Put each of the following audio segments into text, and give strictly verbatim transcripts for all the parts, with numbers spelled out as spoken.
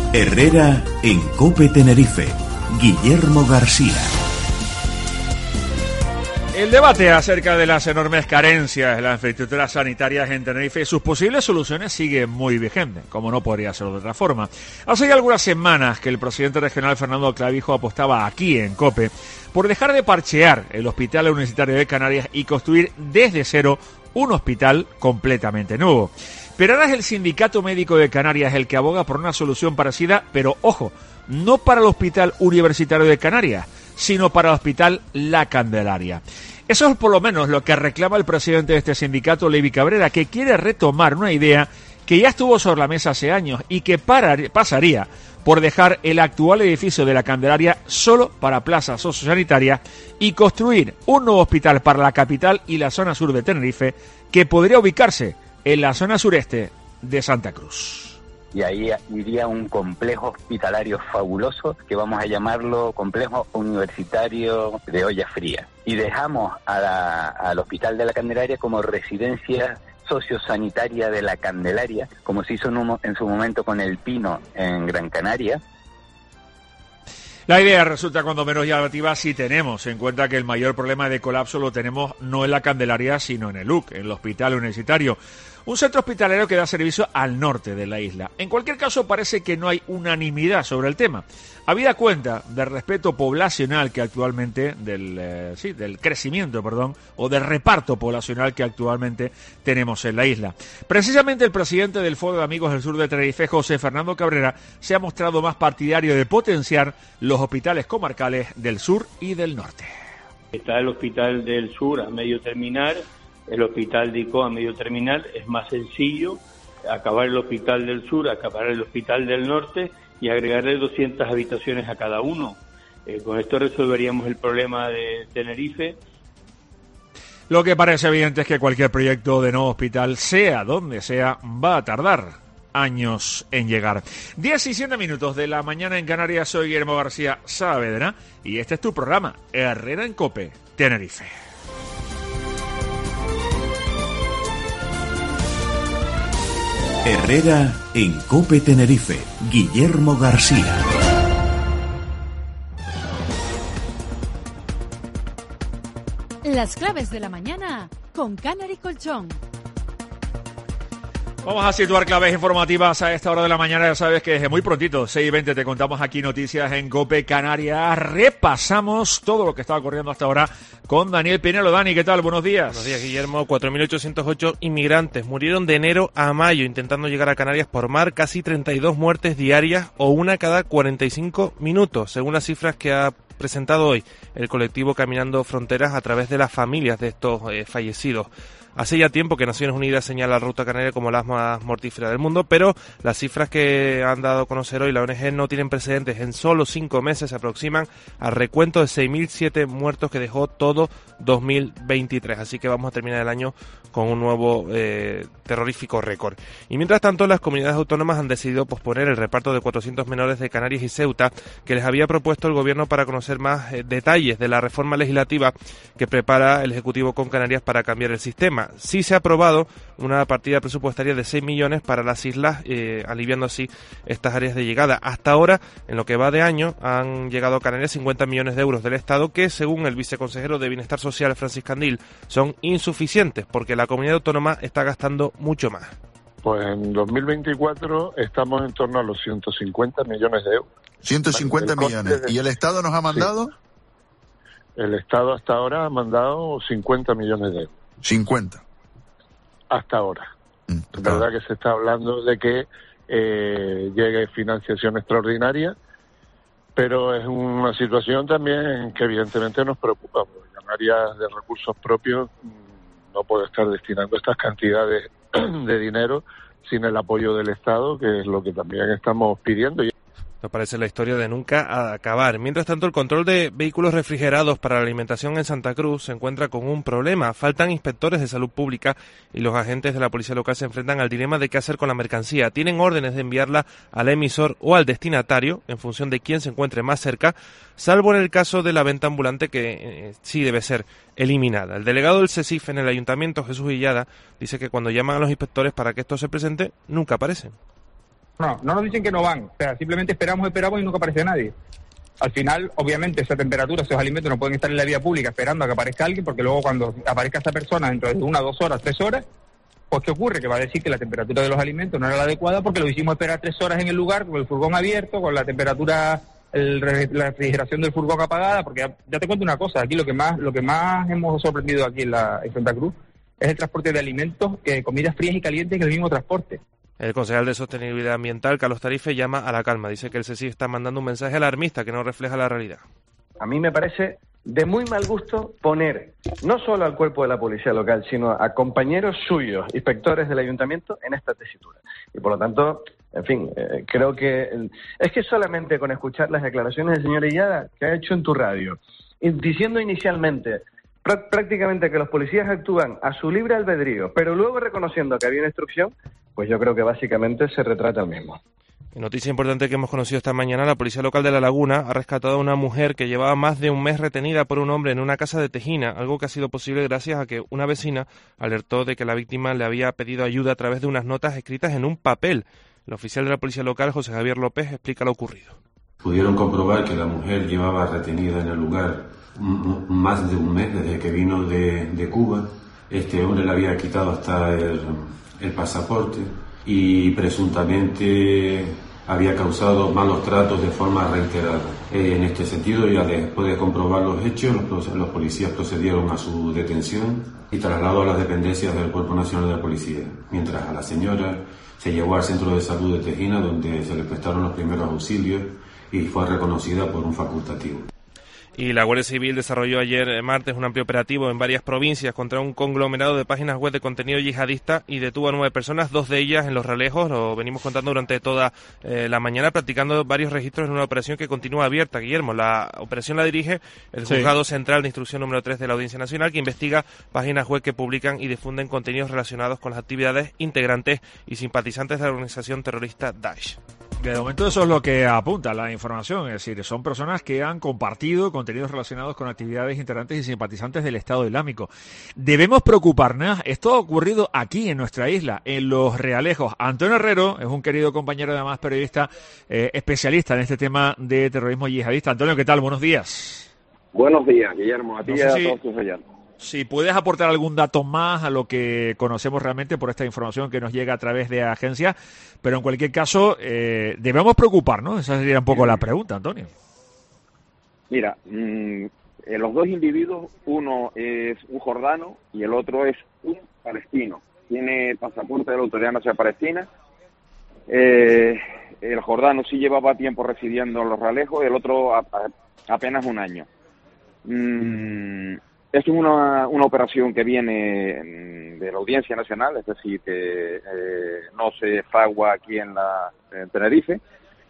Herrera en COPE Tenerife. Guillermo García. El debate acerca de las enormes carencias de las infraestructuras sanitarias en Tenerife y sus posibles soluciones sigue muy vigente, como no podría ser de otra forma. Hace ya algunas semanas que el presidente regional Fernando Clavijo apostaba aquí en COPE por dejar de parchear el Hospital Universitario de Canarias y construir desde cero un hospital completamente nuevo. Pero ahora es el Sindicato Médico de Canarias el que aboga por una solución parecida, pero ojo, no para el Hospital Universitario de Canarias, sino para el Hospital La Candelaria. Eso es por lo menos lo que reclama el presidente de este sindicato, Levi Cabrera, que quiere retomar una idea que ya estuvo sobre la mesa hace años y que parar, pasaría por dejar el actual edificio de La Candelaria solo para plazas sociosanitarias y construir un nuevo hospital para la capital y la zona sur de Tenerife, que podría ubicarse en la zona sureste de Santa Cruz. Y ahí iría un complejo hospitalario fabuloso que vamos a llamarlo Complejo Universitario de Olla Fría. Y dejamos a la, al Hospital de la Candelaria como residencia sociosanitaria de la Candelaria, como se hizo en, un, en su momento con el Pino en Gran Canaria. La idea resulta cuando menos llamativa si tenemos en cuenta que el mayor problema de colapso lo tenemos no en la Candelaria, sino en el U C, en el Hospital Universitario. Un centro hospitalario que da servicio al norte de la isla. En cualquier caso, parece que no hay unanimidad sobre el tema. Habida cuenta del respeto poblacional que actualmente, del, eh, sí, del crecimiento, perdón, o del reparto poblacional que actualmente tenemos en la isla. Precisamente el presidente del Foro de Amigos del Sur de Tenerife, José Fernando Cabrera, se ha mostrado más partidario de potenciar los hospitales comarcales del sur y del norte. Está el Hospital del Sur a medio terminar. El hospital de Icoa a medio terminal, es más sencillo acabar el hospital del sur, acabar el hospital del norte y agregarle doscientas habitaciones a cada uno. Eh, con esto resolveríamos el problema de Tenerife. Lo que parece evidente es que cualquier proyecto de nuevo hospital, sea donde sea, va a tardar años en llegar. diecisiete minutos de la mañana en Canarias. Soy Guillermo García Saavedra y este es tu programa, Herrera en COPE Tenerife. Herrera en COPE Tenerife. Guillermo García. Las claves de la mañana con Canary Colchón. Vamos a situar claves informativas a esta hora de la mañana. Ya sabes que desde muy prontito, seis y veinte, te contamos aquí noticias en COPE Canarias. Repasamos todo lo que estaba ocurriendo hasta ahora con Daniel Pinelo. Dani, ¿qué tal? Buenos días. Buenos días, Guillermo. cuatro mil ochocientos ocho inmigrantes murieron de enero a mayo intentando llegar a Canarias por mar. Casi treinta y dos muertes diarias o una cada cuarenta y cinco minutos, según las cifras que ha presentado hoy el colectivo Caminando Fronteras a través de las familias de estos eh, fallecidos. Hace ya tiempo que Naciones Unidas señala la ruta canaria como la más mortífera del mundo, pero las cifras que han dado a conocer hoy la O N G no tienen precedentes. En solo cinco meses se aproximan al recuento de seis mil siete muertos que dejó todo dos mil veintitrés. Así que vamos a terminar el año con un nuevo eh, terrorífico récord. Y mientras tanto, las comunidades autónomas han decidido posponer el reparto de cuatrocientos menores de Canarias y Ceuta que les había propuesto el gobierno para conocer más eh, detalles de la reforma legislativa que prepara el Ejecutivo con Canarias para cambiar el sistema. Sí se ha aprobado una partida presupuestaria de seis millones para las islas, eh, aliviando así estas áreas de llegada. Hasta ahora, en lo que va de año, han llegado a Canarias cincuenta millones de euros del Estado que, según el viceconsejero de Bienestar Social, Francis Candil, son insuficientes porque la comunidad autónoma está gastando mucho más. Pues en dos mil veinticuatro estamos en torno a los ciento cincuenta millones de euros. ciento cincuenta millones. De... ¿Y el Estado nos ha mandado? Sí. El Estado hasta ahora ha mandado cincuenta millones de euros. cincuenta. Hasta ahora. Mm, es verdad que se está hablando de que eh, llegue financiación extraordinaria, pero es una situación también que evidentemente nos preocupa, porque Canarias de recursos propios no puede estar destinando estas cantidades de dinero sin el apoyo del Estado, que es lo que también estamos pidiendo. Nos parece la historia de nunca acabar. Mientras tanto, el control de vehículos refrigerados para la alimentación en Santa Cruz se encuentra con un problema. Faltan inspectores de salud pública y los agentes de la policía local se enfrentan al dilema de qué hacer con la mercancía. Tienen órdenes de enviarla al emisor o al destinatario en función de quién se encuentre más cerca, salvo en el caso de la venta ambulante que eh, sí debe ser eliminada. El delegado del CESIF en el ayuntamiento, Jesús Villada, dice que cuando llaman a los inspectores para que esto se presente, nunca aparecen. No, no nos dicen que no van, o sea, simplemente esperamos, esperamos y nunca aparece nadie. Al final, obviamente, esa temperatura, esos alimentos no pueden estar en la vía pública esperando a que aparezca alguien, porque luego cuando aparezca esa persona dentro de una, dos horas, tres horas, pues ¿qué ocurre? Que va a decir que la temperatura de los alimentos no era la adecuada porque lo hicimos esperar tres horas en el lugar, con el furgón abierto, con la temperatura, el, la refrigeración del furgón apagada, porque ya, ya te cuento una cosa, aquí lo que más lo que más hemos sorprendido aquí en, la, en Santa Cruz es el transporte de alimentos, que comidas frías y calientes en el mismo transporte. El concejal de Sostenibilidad Ambiental, Carlos Tarife, llama a la calma. Dice que el C S I está mandando un mensaje alarmista que no refleja la realidad. A mí me parece de muy mal gusto poner no solo al cuerpo de la policía local, sino a compañeros suyos, inspectores del ayuntamiento, en esta tesitura. Y por lo tanto, en fin, eh, creo que... Es que solamente con escuchar las declaraciones del señor Illada que ha hecho en tu radio, diciendo inicialmente pr- prácticamente que los policías actúan a su libre albedrío, pero luego reconociendo que había una instrucción, pues yo creo que básicamente se retrata el mismo. Noticia importante que hemos conocido esta mañana: la Policía Local de La Laguna ha rescatado a una mujer que llevaba más de un mes retenida por un hombre en una casa de Tejina, algo que ha sido posible gracias a que una vecina alertó de que la víctima le había pedido ayuda a través de unas notas escritas en un papel. El oficial de la Policía Local, José Javier López, explica lo ocurrido. Pudieron comprobar que la mujer llevaba retenida en el lugar m- más de un mes desde que vino de, de Cuba. Este hombre le había quitado hasta el, el pasaporte y presuntamente había causado malos tratos de forma reiterada. Eh, en este sentido, ya después de comprobar los hechos, los, los policías procedieron a su detención y traslado a las dependencias del Cuerpo Nacional de la Policía, mientras a la señora se llevó al Centro de Salud de Tejina, donde se le prestaron los primeros auxilios y fue reconocida por un facultativo. Y la Guardia Civil desarrolló ayer martes un amplio operativo en varias provincias contra un conglomerado de páginas web de contenido yihadista y detuvo a nueve personas, dos de ellas en Los Realejos. Lo venimos contando durante toda eh, la mañana, practicando varios registros en una operación que continúa abierta. Guillermo, la operación la dirige el Sí. Juzgado Central de Instrucción número tres de la Audiencia Nacional, que investiga páginas web que publican y difunden contenidos relacionados con las actividades integrantes y simpatizantes de la organización terrorista Daesh. De momento eso es lo que apunta la información, es decir, son personas que han compartido contenidos relacionados con actividades integrantes y simpatizantes del Estado Islámico. Debemos preocuparnos, esto ha ocurrido aquí en nuestra isla, en Los Realejos. Antonio Herrero es un querido compañero, además periodista, eh, especialista en este tema de terrorismo yihadista. Antonio, ¿qué tal? Buenos días. Buenos días, Guillermo, a ti No y sé a si- todos tus oyentes. Si puedes aportar algún dato más a lo que conocemos realmente por esta información que nos llega a través de agencias, pero en cualquier caso, eh, debemos preocuparnos, esa sería un poco la pregunta, Antonio. Mira, mmm, eh, los dos individuos, uno es un jordano y el otro es un palestino. Tiene pasaporte de la Autoridad Nacional Palestina. Eh, el jordano sí llevaba tiempo residiendo en Los Realejos, el otro a, a, apenas un año. Mm, Esto es una, una operación que viene mm, de la Audiencia Nacional, es decir, que eh, no se fragua aquí en, la, en Tenerife,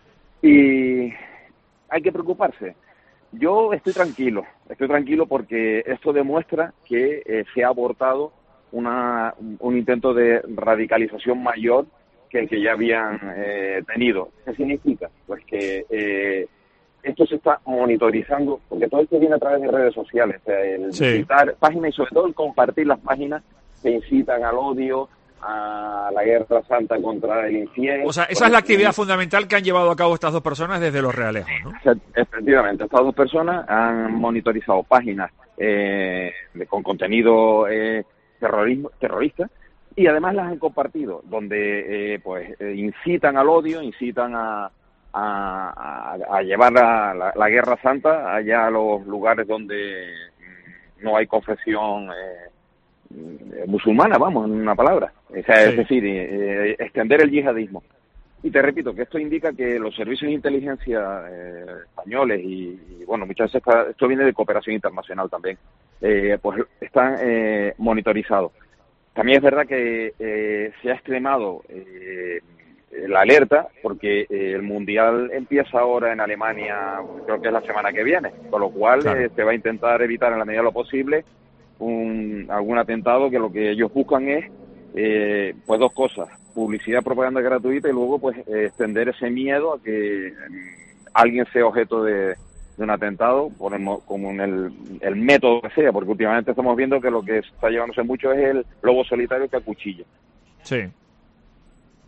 y hay que preocuparse. Yo estoy tranquilo, estoy tranquilo porque esto demuestra que eh, se ha abortado una, un intento de radicalización mayor que el que ya habían eh, tenido. ¿Qué significa? Pues que eh, esto se está monitorizando, porque todo esto viene a través de redes sociales, o sea, el Sí. visitar páginas y sobre todo el compartir las páginas que incitan al odio, a la guerra santa contra el infiel. O sea, esa es la actividad fundamental que han llevado a cabo estas dos personas desde Los Realejos, ¿no? O sea, efectivamente, estas dos personas han monitorizado páginas eh, de- con contenido eh, terrorismo, terrorista y además las han compartido, donde eh, pues eh, incitan al odio, incitan a, a, a, a llevar la, la, la guerra santa allá a los lugares donde mm, no hay confesión eh, mm, musulmana, vamos, en una palabra. O sea, Sí. es decir, eh, eh, extender el yihadismo. Y te repito que esto indica que los servicios de inteligencia eh, españoles y, y, bueno, muchas veces está- esto viene de cooperación internacional también, eh, pues están eh, monitorizados. También es verdad que eh, se ha extremado eh, la alerta porque eh, el Mundial empieza ahora en Alemania, creo que es la semana que viene, con lo cual Claro. eh, se va a intentar evitar en la medida de lo posible un, algún atentado, que lo que ellos buscan es eh, pues dos cosas: publicidad, propaganda gratuita y luego pues eh, extender ese miedo a que mm, alguien sea objeto de, de un atentado, por el mo- como en el, el método que sea, porque últimamente estamos viendo que lo que está llevándose mucho es el lobo solitario que acuchilla. Sí.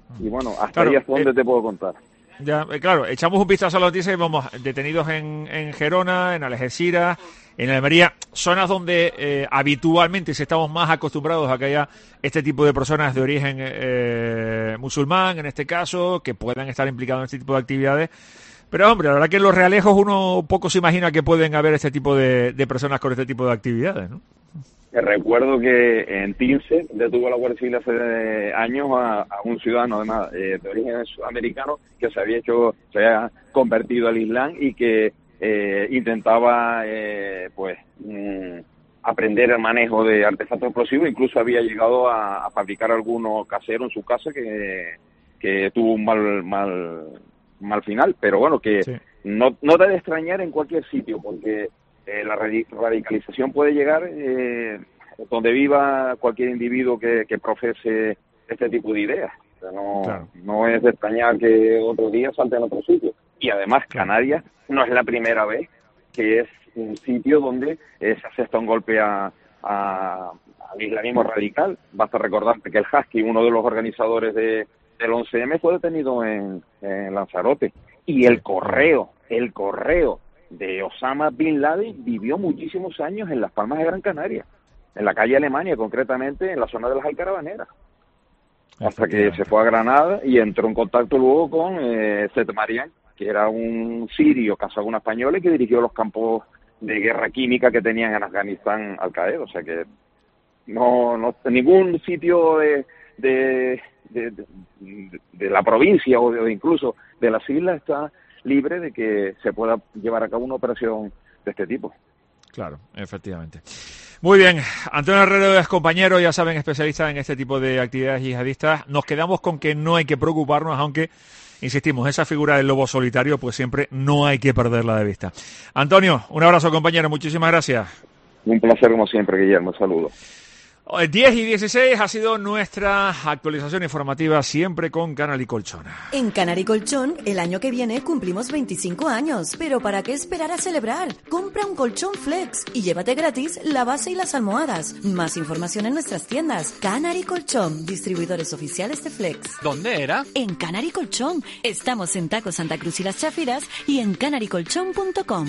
Y bueno, hasta Claro, ahí es donde eh, te puedo contar. Ya, eh, claro, echamos un vistazo a las noticias y vamos detenidos en, en Gerona, en Algeciras, en Almería, zonas donde eh, habitualmente si estamos más acostumbrados a que haya este tipo de personas de origen eh, musulmán, en este caso, que puedan estar implicados en este tipo de actividades. Pero, hombre, la verdad que en los realejos uno poco se imagina que pueden haber este tipo de, de personas con este tipo de actividades, ¿no? Recuerdo que en Tince detuvo la Guardia Civil hace años a, a un ciudadano, además, eh, de origen sudamericano, que se había hecho, se había convertido al Islam y que eh, intentaba, eh, pues, mm, aprender el manejo de artefactos explosivos. Incluso había llegado a, a fabricar alguno casero en su casa que, que tuvo un mal, mal, mal final. Pero bueno, que sí. no, no debe extrañar en cualquier sitio, porque Eh, la radicalización puede llegar eh, donde viva cualquier individuo que, que profese este tipo de ideas. O sea, no, claro. no es de extrañar que otro día salte en otro sitio. Y además Canarias no es la primera vez que es un sitio donde eh, se asesta un golpe a, a, al islamismo radical. Basta recordarte que el Husky, uno de los organizadores de, del once eme, fue detenido en, en Lanzarote. Y el correo, el correo de Osama Bin Laden vivió muchísimos años en Las Palmas de Gran Canaria, en la calle Alemania, concretamente en la zona de las Alcarabaneras, hasta que se fue a Granada y entró en contacto luego con eh, Seth Marian, que era un sirio casado con una española y que dirigió los campos de guerra química que tenían en Afganistán Al Qaeda. O sea que no, no ningún sitio de, de, de, de, de la provincia o, de, o incluso de las islas está libre de que se pueda llevar a cabo una operación de este tipo. Claro, efectivamente. Muy bien, Antonio Herrero es compañero, ya saben, especialista en este tipo de actividades yihadistas. Nos quedamos con que no hay que preocuparnos, aunque, insistimos, esa figura del lobo solitario, pues siempre no hay que perderla de vista. Antonio, un abrazo, compañero, muchísimas gracias. Un placer como siempre, Guillermo, saludos. diez y dieciséis ha sido nuestra actualización informativa, siempre con Canary Colchón. En Canary Colchón, el año que viene cumplimos veinticinco años, pero ¿para qué esperar a celebrar? Compra un colchón Flex y llévate gratis la base y las almohadas. Más información en nuestras tiendas. Canary Colchón, distribuidores oficiales de Flex. ¿Dónde era? En Canary Colchón. Estamos en Taco Santa Cruz y Las Chafiras y en canary colchón punto com.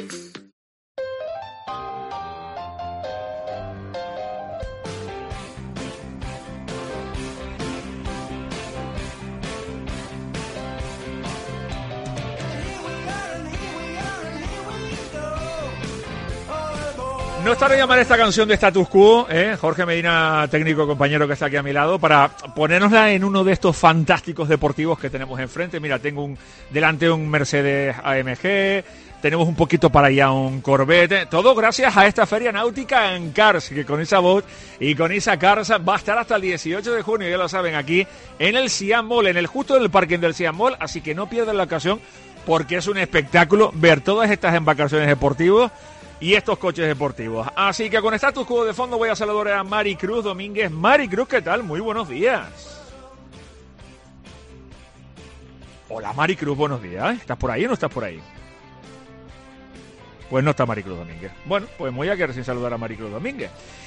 No está de llamar esta canción de Status Quo, ¿eh? Jorge Medina, técnico compañero que está aquí a mi lado, para ponérnosla en uno de estos fantásticos deportivos que tenemos enfrente. Mira, tengo un delante un Mercedes A M G, tenemos un poquito para allá un Corvette, todo gracias a esta feria náutica en Cars, que con esa voz y con esa Cars va a estar hasta el dieciocho de junio, ya lo saben, aquí en el Siam Mall, en el justo del parking del Siam Mall, así que no pierdan la ocasión porque es un espectáculo ver todas estas embarcaciones deportivas y estos coches deportivos. Así que con Status Quo de fondo voy a saludar a Mari Cruz Domínguez. Mari Cruz, ¿qué tal? Muy buenos días. Hola Mari Cruz, buenos días. ¿Estás por ahí o no estás por ahí? Pues no está Mari Cruz Domínguez. Bueno, pues me voy a quedar sin saludar a Mari Cruz Domínguez.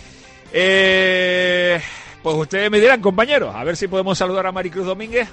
Eh, pues ustedes me dirán, compañeros, a ver si podemos saludar a Mari Cruz Domínguez.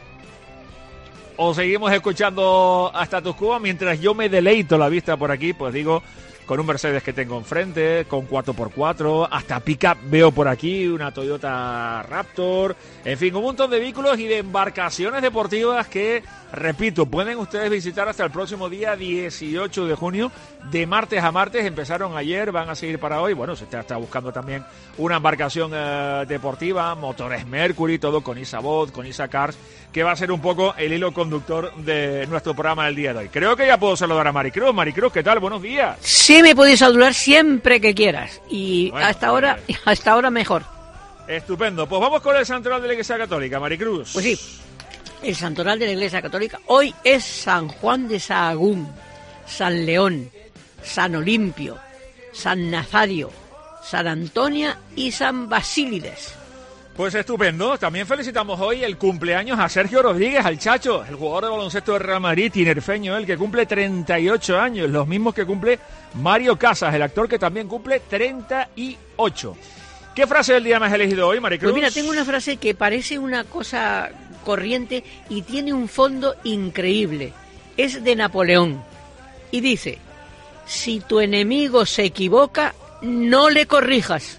O seguimos escuchando a Status Quo mientras yo me deleito la vista por aquí, pues digo, con un Mercedes que tengo enfrente, con cuatro por cuatro, hasta pick-up veo por aquí, una Toyota Raptor, en fin, un montón de vehículos y de embarcaciones deportivas que, repito, pueden ustedes visitar hasta el próximo día dieciocho de junio, de martes a martes. Empezaron ayer, van a seguir para hoy. Bueno, se está, está buscando también una embarcación eh, deportiva, motores Mercury, todo con Isabot, con Isacars, que va a ser un poco el hilo conductor de nuestro programa del día de hoy. Creo que ya puedo saludar a Maricruz. Maricruz, ¿qué tal? Buenos días. Sí, me podéis saludar siempre que quieras. Y bueno, hasta ahora, hasta ahora mejor. Estupendo. Pues vamos con el santoral de la Iglesia Católica, Maricruz. Pues sí, el santoral de la Iglesia Católica hoy es San Juan de Sahagún, San León, San Olimpio, San Nazario, San Antonia y San Basílides. Pues estupendo. También felicitamos hoy el cumpleaños a Sergio Rodríguez, al Chacho, el jugador de baloncesto de Real Madrid, tinerfeño, el que cumple treinta y ocho años, los mismos que cumple Mario Casas, el actor que también cumple treinta y ocho. ¿Qué frase del día me has elegido hoy, Maricruz? Pues mira, tengo una frase que parece una cosa corriente y tiene un fondo increíble. Es de Napoleón y dice: si tu enemigo se equivoca, no le corrijas.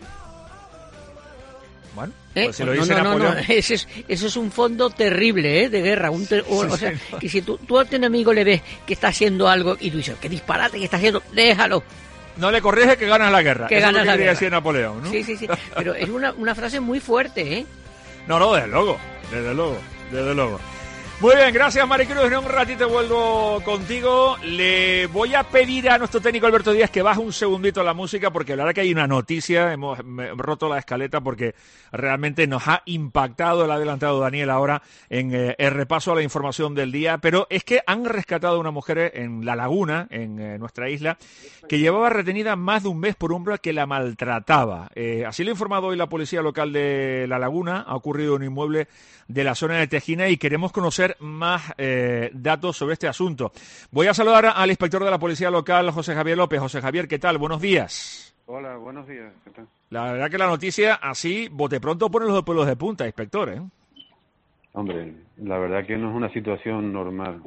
Bueno, ¿Eh? pues si lo no, dice no, no, Napoleón... no, ese es, eso es un fondo terrible, ¿eh? De guerra. Un ter- o, Sí, o sea, señor. que si tú, tú a tu enemigo le ves que está haciendo algo y tú dices, qué disparate que está haciendo, déjalo. No le corrige que ganas la guerra. Que Eso ganas es lo la que quería guerra. decir Napoleón, ¿no? Sí, sí, sí. Pero es una, una frase muy fuerte, ¿eh? No, no, desde luego, desde luego, desde luego. Muy bien, gracias Maricruz. En un ratito vuelvo contigo. Le voy a pedir a nuestro técnico Alberto Díaz que baje un segundito la música, porque la verdad que hay una noticia. Hemos me- roto la escaleta porque realmente nos ha impactado, lo ha adelantado Daniel ahora en eh, el repaso a la información del día. Pero es que han rescatado a una mujer en La Laguna, en eh, nuestra isla, que llevaba retenida más de un mes por un hombre que la maltrataba. Eh, así lo ha informado hoy la policía local de La Laguna. Ha ocurrido en un inmueble de la zona de Tejina y queremos conocer más eh, datos sobre este asunto. Voy a saludar al inspector de la policía local, José Javier López. José Javier, ¿qué tal? Buenos días. Hola, buenos días. ¿Qué tal? La verdad que la noticia así, bote pronto, pone los pelos de punta, inspector, ¿eh? Hombre, la verdad que no es una situación normal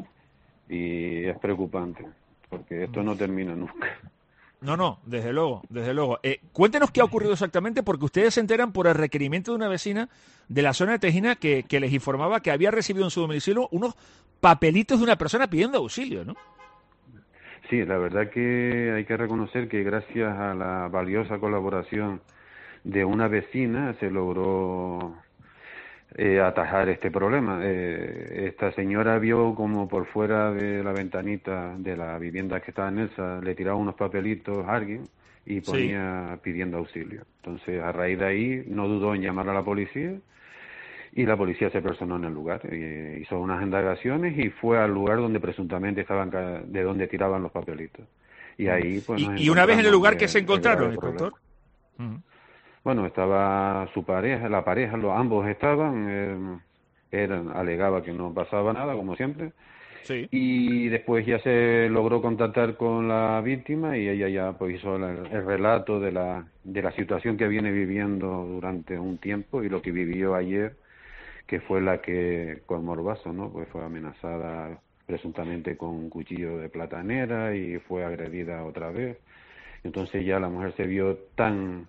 y es preocupante, porque esto no termina nunca. No, no, desde luego, desde luego. Eh, cuéntenos qué ha ocurrido exactamente, porque ustedes se enteran por el requerimiento de una vecina de la zona de Tejina que, que les informaba que había recibido en su domicilio unos papelitos de una persona pidiendo auxilio, ¿no? Sí, la verdad que hay que reconocer que gracias a la valiosa colaboración de una vecina se logró eh, atajar este problema. Eh, esta señora vio como por fuera de la ventanita de la vivienda que estaba en esa le tiraba unos papelitos a alguien y ponía sí. pidiendo auxilio. Entonces, a raíz de ahí, no dudó en llamar a la policía y la policía se personó en el lugar. Eh, hizo unas indagaciones y fue al lugar donde presuntamente estaban, de donde tiraban los papelitos. Y ahí, pues, ¿Y, y una vez en el lugar que se encontraron, inspector? Uh-huh. Bueno, estaba su pareja, la pareja, los, ambos estaban, eh, eran, alegaba que no pasaba nada, como siempre. Sí. Y después ya se logró contactar con la víctima y ella ya pues hizo el, el relato de la de la situación que viene viviendo durante un tiempo y lo que vivió ayer, que fue la que con morbazo, ¿no? Pues fue amenazada presuntamente con un cuchillo de platanera y fue agredida otra vez. Entonces ya la mujer se vio tan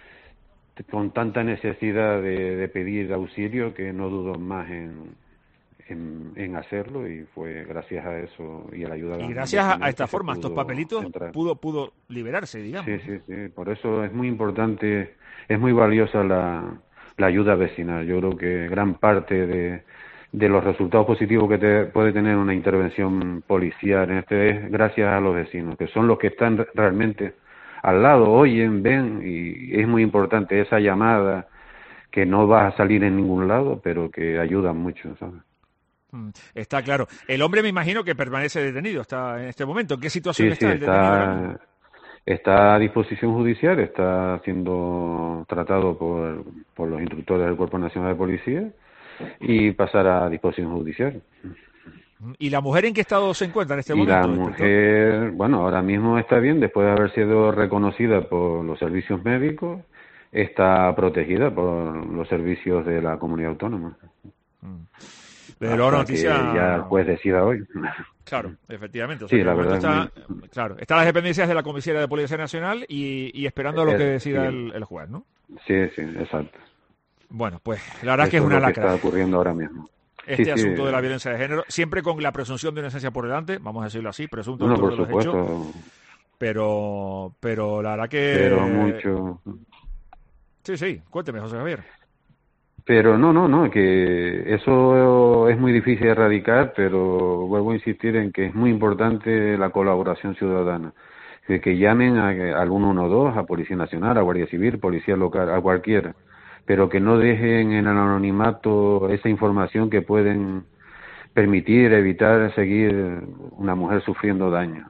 con tanta necesidad de, de pedir auxilio que no dudó más en En, en hacerlo y fue gracias a eso y a la ayuda de y gracias a, a esta forma, estos papelitos entrar. pudo pudo liberarse, digamos. Sí, sí, sí, por eso es muy importante, es muy valiosa la, la ayuda vecinal. Yo creo que gran parte de, de los resultados positivos que te, puede tener una intervención policial en este es gracias a los vecinos, que son los que están realmente al lado, oyen, ven, y es muy importante esa llamada que no va a salir en ningún lado, pero que ayuda mucho, ¿sabes? Está claro. El hombre me imagino que permanece detenido está en este momento. ¿En qué situación sí, está sí, el detenido? Está, está a disposición judicial, está siendo tratado por, por los instructores del Cuerpo Nacional de Policía y pasará a disposición judicial. ¿Y la mujer en qué estado se encuentra en este y momento? La mujer, bueno, ahora mismo está bien, después de haber sido reconocida por los servicios médicos, está protegida por los servicios de la comunidad autónoma. Mm. Pero la noticia que ya el juez decida hoy. Claro, efectivamente. O sea, sí, la verdad. Está, muy... Claro, están las dependencias de la comisaría de Policía Nacional y, y esperando a lo que decida el, el juez, ¿no? Sí, sí, exacto. Bueno, pues la verdad es que es Eso una es lo lacra. que está ocurriendo ahora mismo. Este sí, asunto sí. de la violencia de género, siempre con la presunción de inocencia por delante, vamos a decirlo así, presunto no, de por los supuesto. hechos. Pero, pero la verdad que... Pero mucho... Sí, sí, cuénteme, José Javier. Pero no, no, no, que eso es muy difícil de erradicar, pero vuelvo a insistir en que es muy importante la colaboración ciudadana. Que, que llamen a, al uno uno dos, a Policía Nacional, a Guardia Civil, Policía Local, a cualquiera, pero que no dejen en el anonimato esa información que pueden permitir, evitar seguir una mujer sufriendo daño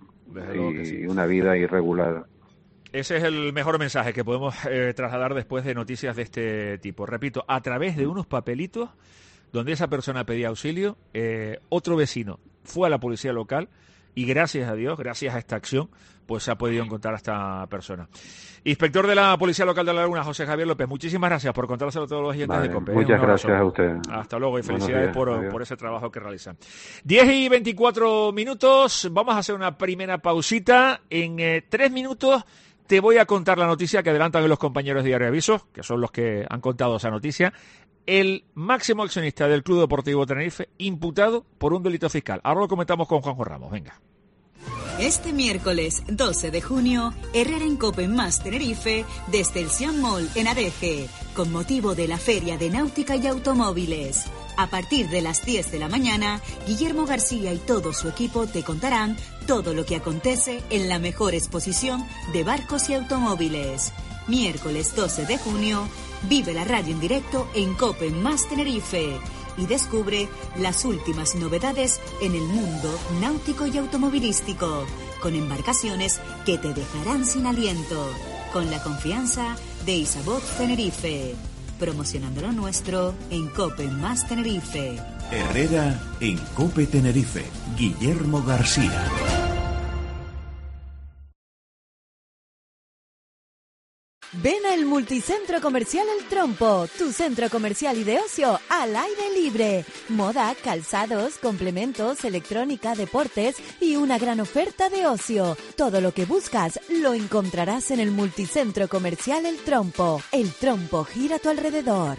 y sí. una vida irregular. Ese es el mejor mensaje que podemos eh, trasladar después de noticias de este tipo. Repito, a través de unos papelitos donde esa persona pedía auxilio, eh, otro vecino fue a la policía local y gracias a Dios, gracias a esta acción, pues se ha podido encontrar a esta persona. Inspector de la Policía Local de La Laguna, José Javier López, muchísimas gracias por contárselo a todos los oyentes vale, de COPE. Muchas gracias a usted. Hasta luego y Buenos felicidades días, por, adiós. por ese trabajo que realizan. diez y veinticuatro minutos, vamos a hacer una primera pausita. En eh, tres minutos te voy a contar la noticia que adelantan los compañeros de Diario Aviso, que son los que han contado esa noticia. El máximo accionista del Club Deportivo Tenerife imputado por un delito fiscal. Ahora lo comentamos con Juanjo Ramos. Venga. Este miércoles doce de junio, Herrera en Cope más Tenerife, desde el Siam Mall en Adeje, con motivo de la Feria de Náutica y Automóviles. A partir de las diez de la mañana, Guillermo García y todo su equipo te contarán todo lo que acontece en la mejor exposición de barcos y automóviles. Miércoles doce de junio, vive la radio en directo en Cope más Tenerife y descubre las últimas novedades en el mundo náutico y automovilístico, con embarcaciones que te dejarán sin aliento, con la confianza de Isabot Tenerife, promocionando lo nuestro en Cope más Tenerife. Herrera en Cope Tenerife, Guillermo García. Ven al Multicentro Comercial El Trompo, tu centro comercial y de ocio al aire libre. Moda, calzados, complementos, electrónica, deportes y una gran oferta de ocio. Todo lo que buscas lo encontrarás en el Multicentro Comercial El Trompo. El Trompo gira a tu alrededor.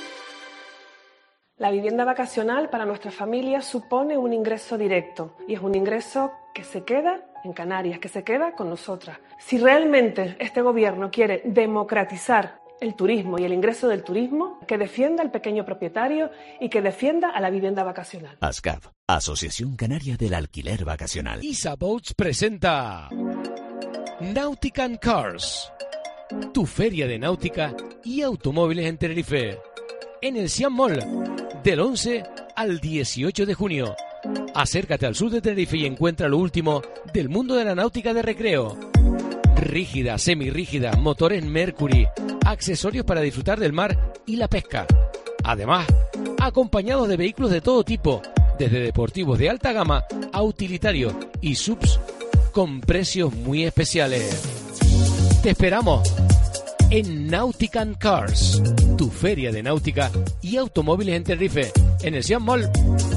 La vivienda vacacional para nuestras familias supone un ingreso directo y es un ingreso que se queda en Canarias, que se queda con nosotras. Si realmente este gobierno quiere democratizar el turismo y el ingreso del turismo, que defienda al pequeño propietario y que defienda a la vivienda vacacional. ASCAV, Asociación Canaria del Alquiler Vacacional. Isaboats presenta Nautican Cars, tu feria de náutica y automóviles en Tenerife, en el Siam Mall, del once al dieciocho de junio. Acércate al sur de Tenerife y encuentra lo último del mundo de la náutica de recreo. Rígida, semirrígida, motores Mercury, accesorios para disfrutar del mar y la pesca. Además, acompañados de vehículos de todo tipo, desde deportivos de alta gama a utilitarios y subs con precios muy especiales. Te esperamos en Nautican Cars, tu feria de náutica y automóviles en Tenerife, en el Siam Mall.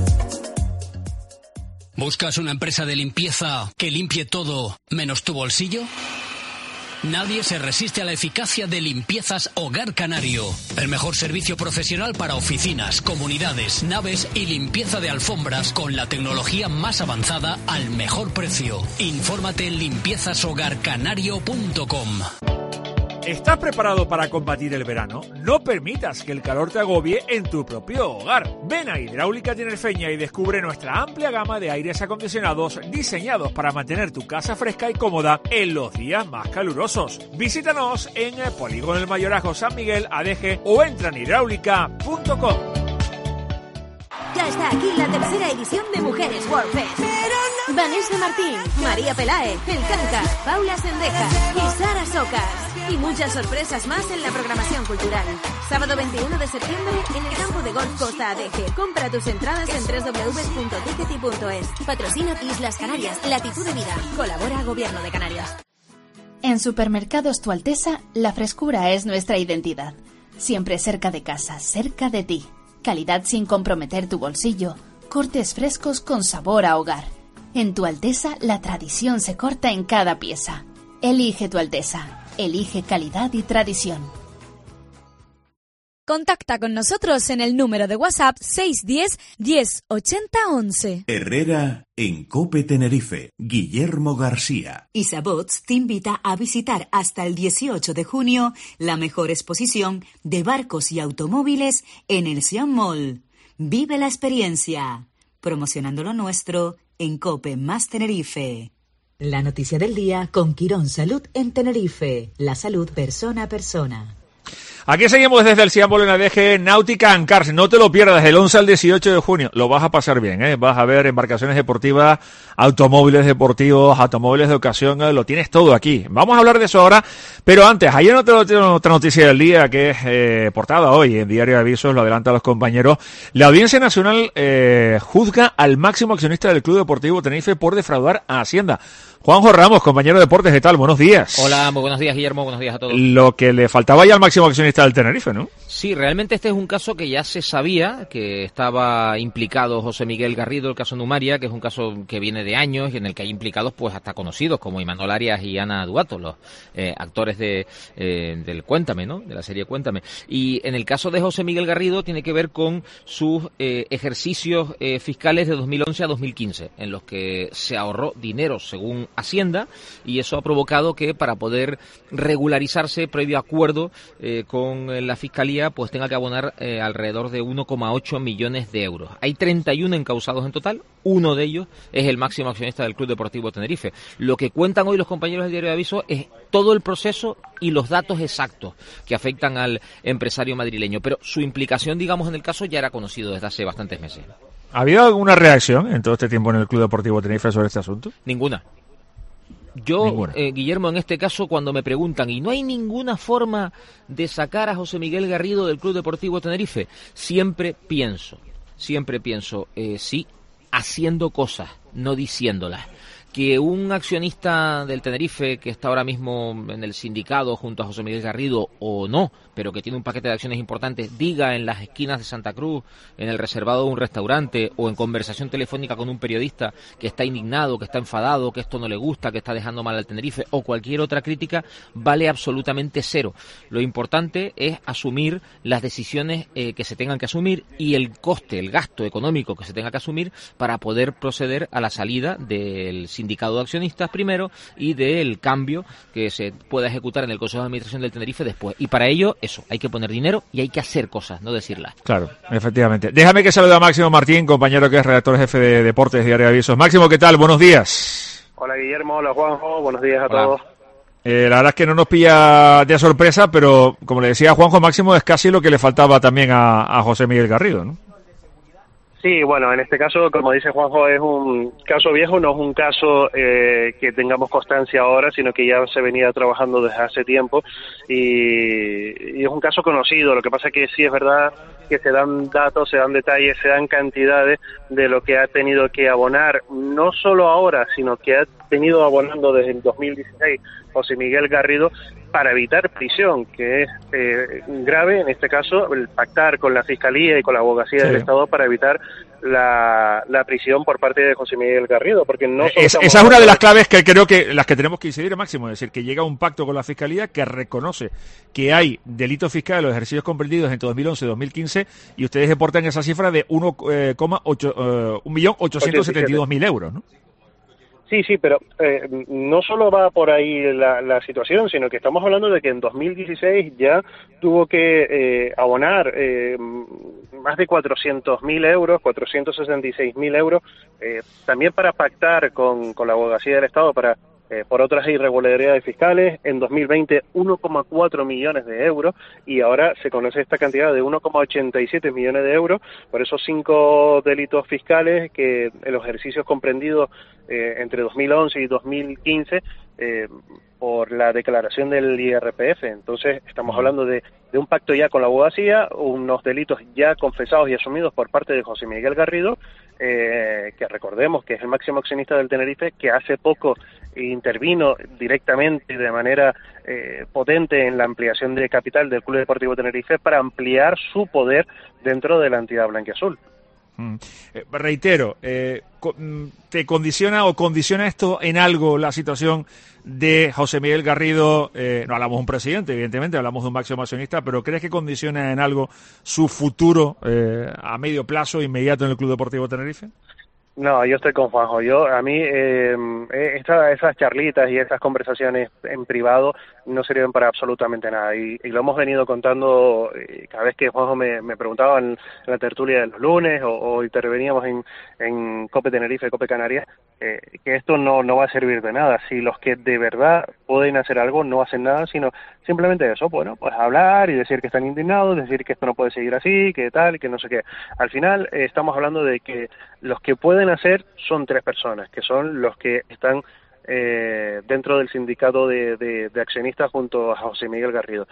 ¿Buscas una empresa de limpieza que limpie todo menos tu bolsillo? Nadie se resiste a la eficacia de Limpiezas Hogar Canario. El mejor servicio profesional para oficinas, comunidades, naves y limpieza de alfombras con la tecnología más avanzada al mejor precio. Infórmate en limpiezas hogar canario punto com. ¿Estás preparado para combatir el verano? No permitas que el calor te agobie en tu propio hogar. Ven a Hidráulica Tinerfeña y descubre nuestra amplia gama de aires acondicionados diseñados para mantener tu casa fresca y cómoda en los días más calurosos. Visítanos en el Polígono del Mayorazgo San Miguel, Adeje o entra en hidráulica punto com. Ya está aquí la tercera edición de Mujeres World Fest. Vanessa Martín, María Pelae, El Canca, Paula Sendeja y Sara Socas. Y muchas sorpresas más en la programación cultural. Sábado veintiuno de septiembre en el campo de golf Costa Adeje. Compra tus entradas en doble u doble u doble u punto tickety punto es. Patrocina Islas Canarias, Latitud de Vida. Colabora Gobierno de Canarias. En Supermercados Tu Alteza, la frescura es nuestra identidad. Siempre cerca de casa, cerca de ti. Calidad sin comprometer tu bolsillo. Cortes frescos con sabor a hogar. En Tu Alteza, la tradición se corta en cada pieza. Elige Tu Alteza. Elige calidad y tradición. Contacta con nosotros en el número de WhatsApp seis uno cero, diez, ochenta, once. Herrera en Cope Tenerife, Guillermo García. Isabots te invita a visitar hasta el dieciocho de junio la mejor exposición de barcos y automóviles en el Siam Mall. Vive la experiencia, promocionando lo nuestro en Cope más Tenerife. La noticia del día con Quirón Salud en Tenerife. La salud persona a persona. Aquí seguimos desde el Ciambol en la D G Nautican Cars. No te lo pierdas, del once al dieciocho de junio. Lo vas a pasar bien, ¿eh? Vas a ver embarcaciones deportivas, automóviles deportivos, automóviles de ocasión. ¿eh? Lo tienes todo aquí. Vamos a hablar de eso ahora. Pero antes, ayer no te tengo otra noticia del día que es eh, portada hoy en Diario de Avisos. Lo adelantan los compañeros. La Audiencia Nacional eh, juzga al máximo accionista del Club Deportivo Tenerife por defraudar a Hacienda. Juanjo Ramos, compañero de Deportes, ¿qué tal? Buenos días. Hola, muy buenos días, Guillermo, buenos días a todos. Lo que le faltaba ya al máximo accionista del Tenerife, ¿no? Sí, realmente este es un caso que ya se sabía que estaba implicado José Miguel Garrido, el caso Numaria, que es un caso que viene de años y en el que hay implicados pues hasta conocidos como Imanol Arias y Ana Duato, los eh, actores de eh, del Cuéntame, ¿no? De la serie Cuéntame. Y en el caso de José Miguel Garrido tiene que ver con sus eh, ejercicios eh, fiscales de dos mil once a dos mil quince, en los que se ahorró dinero según Hacienda, y eso ha provocado que para poder regularizarse previo acuerdo eh, con la Fiscalía pues tenga que abonar eh, alrededor de uno coma ocho millones de euros. Hay treinta y uno encausados en total, uno de ellos es el máximo accionista del Club Deportivo Tenerife. Lo que cuentan hoy los compañeros del Diario de Avisos es todo el proceso y los datos exactos que afectan al empresario madrileño, pero su implicación, digamos, en el caso ya era conocido desde hace bastantes meses. ¿Ha habido alguna reacción en todo este tiempo en el Club Deportivo Tenerife sobre este asunto? Ninguna. Yo, eh, Guillermo, en este caso, cuando me preguntan, ¿y no hay ninguna forma de sacar a José Miguel Garrido del Club Deportivo Tenerife? Siempre pienso, siempre pienso, eh, sí, haciendo cosas, no diciéndolas. Que un accionista del Tenerife que está ahora mismo en el sindicado junto a José Miguel Garrido o no, pero que tiene un paquete de acciones importantes, diga en las esquinas de Santa Cruz, en el reservado de un restaurante o en conversación telefónica con un periodista que está indignado, que está enfadado, que esto no le gusta, que está dejando mal al Tenerife o cualquier otra crítica, vale absolutamente cero. Lo importante es asumir las decisiones eh, que se tengan que asumir y el coste, el gasto económico que se tenga que asumir para poder proceder a la salida del sindicado de accionistas primero y del cambio que se pueda ejecutar en el Consejo de Administración del Tenerife después. Y para ello, eso, hay que poner dinero y hay que hacer cosas, no decirlas. Claro, efectivamente. Déjame que salude a Máximo Martín, compañero que es redactor jefe de Deportes Diario de Avisos. Máximo, ¿qué tal? Buenos días. Hola Guillermo, hola Juanjo, buenos días a Hola. todos. Eh, la verdad es que no nos pilla de sorpresa, pero como le decía Juanjo, Máximo es casi lo que le faltaba también a, a José Miguel Garrido, ¿no? Sí, bueno, en este caso, como dice Juanjo, es un caso viejo, no es un caso eh, que tengamos constancia ahora, sino que ya se venía trabajando desde hace tiempo y, y es un caso conocido. Lo que pasa es que sí es verdad que se dan datos, se dan detalles, se dan cantidades de lo que ha tenido que abonar, no solo ahora, sino que ha venido abonando desde el dos mil dieciséis José Miguel Garrido para evitar prisión, que es eh, grave, en este caso, el pactar con la Fiscalía y con la Abogacía sí. del Estado para evitar la, la prisión por parte de José Miguel Garrido, porque no es, esa es una de las claves que creo que las que tenemos que incidir, Máximo, es decir, que llega un pacto con la Fiscalía que reconoce que hay delitos fiscales en los ejercicios comprendidos entre dos mil once y dos mil quince y ustedes deportan esa cifra de uno coma un millón ochocientos setenta y dos mil euros, ¿no? Sí, sí, pero eh, no solo va por ahí la, la situación, sino que estamos hablando de que en dos mil dieciséis ya tuvo que eh, abonar eh, más de cuatrocientos mil euros, cuatrocientos sesenta y seis mil euros, eh, también para pactar con, con la Abogacía del Estado para eh, por otras irregularidades fiscales. En dos mil veinte uno coma cuatro millones de euros y ahora se conoce esta cantidad de uno coma ochenta y siete millones de euros por esos cinco delitos fiscales que en los ejercicios comprendidos eh, entre dos mil once y dos mil quince eh, por la declaración del I R P F. Entonces estamos hablando de, de un pacto ya con la abogacía, unos delitos ya confesados y asumidos por parte de José Miguel Garrido, eh, que recordemos que es el máximo accionista del Tenerife, que hace poco intervino directamente de manera eh, potente en la ampliación de capital del Club Deportivo Tenerife para ampliar su poder dentro de la entidad blanquiazul. Mm. Eh, reitero, eh, ¿te condiciona o condiciona esto en algo la situación de José Miguel Garrido? Eh, no hablamos de un presidente, evidentemente, hablamos de un máximo accionista, pero ¿crees que condiciona en algo su futuro eh, a medio plazo inmediato en el Club Deportivo Tenerife? No, yo estoy con Juanjo. Yo, a mí, eh, esta, esas charlitas y estas conversaciones en privado no sirven para absolutamente nada. Y, y lo hemos venido contando eh, cada vez que Juanjo me, me preguntaba en, en la tertulia de los lunes o, o interveníamos en, en Cope Tenerife, Cope Canarias, eh, que esto no, no va a servir de nada. Si los que de verdad pueden hacer algo no hacen nada, sino simplemente eso, bueno, pues hablar y decir que están indignados, decir que esto no puede seguir así, que tal, que no sé qué. Al final eh, estamos hablando de que los que pueden hacer son tres personas, que son los que están eh, dentro del sindicato de, de, de accionistas junto a José Miguel Garrido.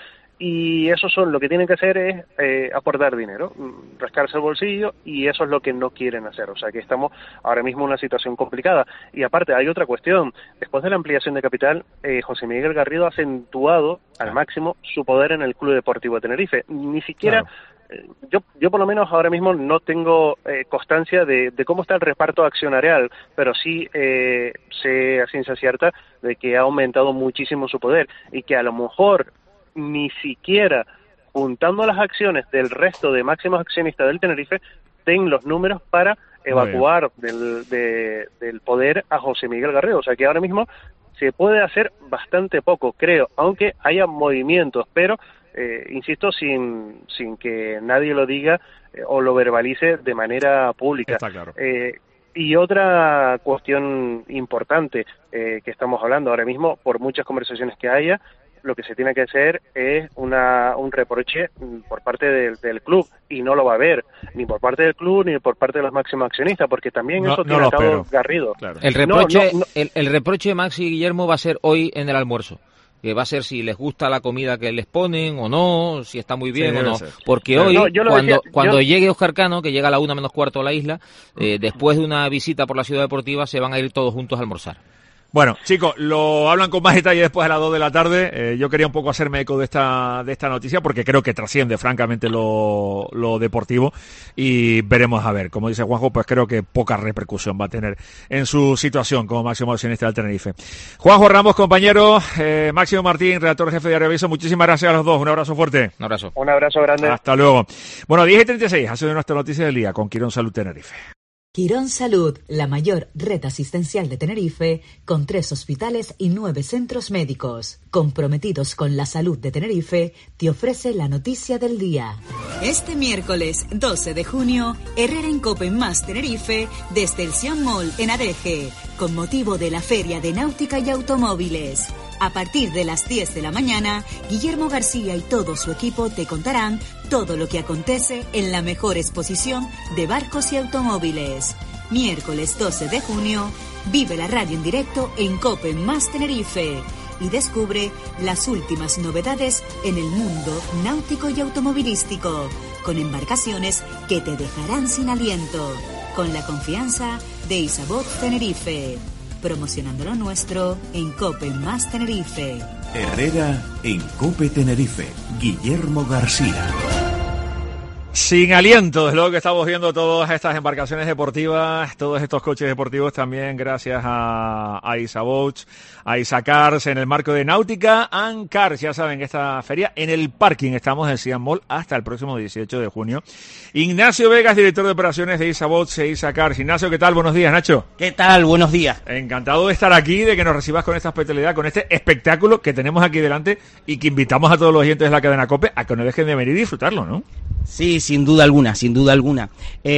Y eso son, lo que tienen que hacer es eh, aportar dinero, rascarse el bolsillo, y eso es lo que no quieren hacer. O sea que estamos ahora mismo en una situación complicada. Y aparte hay otra cuestión, después de la ampliación de capital, eh, José Miguel Garrido ha acentuado al máximo su poder en el Club Deportivo de Tenerife. Ni siquiera... Claro. Yo, yo por lo menos ahora mismo no tengo eh, constancia de, de cómo está el reparto accionarial, pero sí eh, sé a ciencia cierta de que ha aumentado muchísimo su poder y que a lo mejor ni siquiera juntando las acciones del resto de máximos accionistas del Tenerife den los números para evacuar del, de, del poder a José Miguel Garrido. O sea que ahora mismo se puede hacer bastante poco, creo, aunque haya movimientos, pero Eh, insisto, sin, sin que nadie lo diga eh, o lo verbalice de manera pública. Está claro. Eh, y otra cuestión importante eh, que estamos hablando ahora mismo, por muchas conversaciones que haya, lo que se tiene que hacer es una, un reproche por parte del, del club, y no lo va a haber, ni por parte del club ni por parte de los máximos accionistas, porque también no, eso no tiene a cabo Garrido. Claro. El reproche, no, no, no. El, el reproche, Maxi y Guillermo, va a ser hoy en el almuerzo. Que va a ser si les gusta la comida que les ponen o no, si está muy bien sí, o no. Ser. Porque hoy, no, cuando, decía, cuando yo... llegue Óscar Cano, que llega a la una menos cuarto a la isla, eh, después de una visita por la ciudad deportiva, se van a ir todos juntos a almorzar. Bueno, chicos, lo hablan con más detalle después a las dos de la tarde. Eh, yo quería un poco hacerme eco de esta de esta noticia porque creo que trasciende francamente lo, lo deportivo, y veremos a ver. Como dice Juanjo, pues creo que poca repercusión va a tener en su situación como máximo accionista del Tenerife. Juanjo Ramos, compañero, eh, Máximo Martín, redactor jefe de Diario Aviso, muchísimas gracias a los dos. Un abrazo fuerte. Un abrazo. Un abrazo grande. Hasta luego. Bueno, diez y treinta y seis, ha sido nuestra noticia del día con Quirón Salud Tenerife. Quirón Salud, la mayor red asistencial de Tenerife, con tres hospitales y nueve centros médicos. Comprometidos con la salud de Tenerife, te ofrece la noticia del día. Este miércoles doce de junio, Herrera en Cope más Tenerife, desde el Siam Mall en Adeje, con motivo de la Feria de Náutica y Automóviles. A partir de las diez de la mañana, Guillermo García y todo su equipo te contarán todo lo que acontece en la mejor exposición de barcos y automóviles. Miércoles doce de junio, vive la radio en directo en Cope más Tenerife y descubre las últimas novedades en el mundo náutico y automovilístico, con embarcaciones que te dejarán sin aliento, con la confianza de Isabot Tenerife. Promocionando lo nuestro en Cope más Tenerife. Herrera en Cope Tenerife. Guillermo García. Sin aliento, desde luego que estamos viendo todas estas embarcaciones deportivas, todos estos coches deportivos también gracias a, a Isaboats, a Isacars, en el marco de Náutica and Cars. Ya saben, esta feria en el parking estamos en Siam Mall hasta el próximo dieciocho de junio. Ignacio Vegas, director de operaciones de Isaboats e Isacars. Ignacio, ¿qué tal? Buenos días, Nacho. ¿Qué tal? Buenos días. Encantado de estar aquí, de que nos recibas con esta hospitalidad, con este espectáculo que tenemos aquí delante y que invitamos a todos los oyentes de la cadena COPE a que no dejen de venir y disfrutarlo, ¿no? Sí, sin duda alguna, sin duda alguna.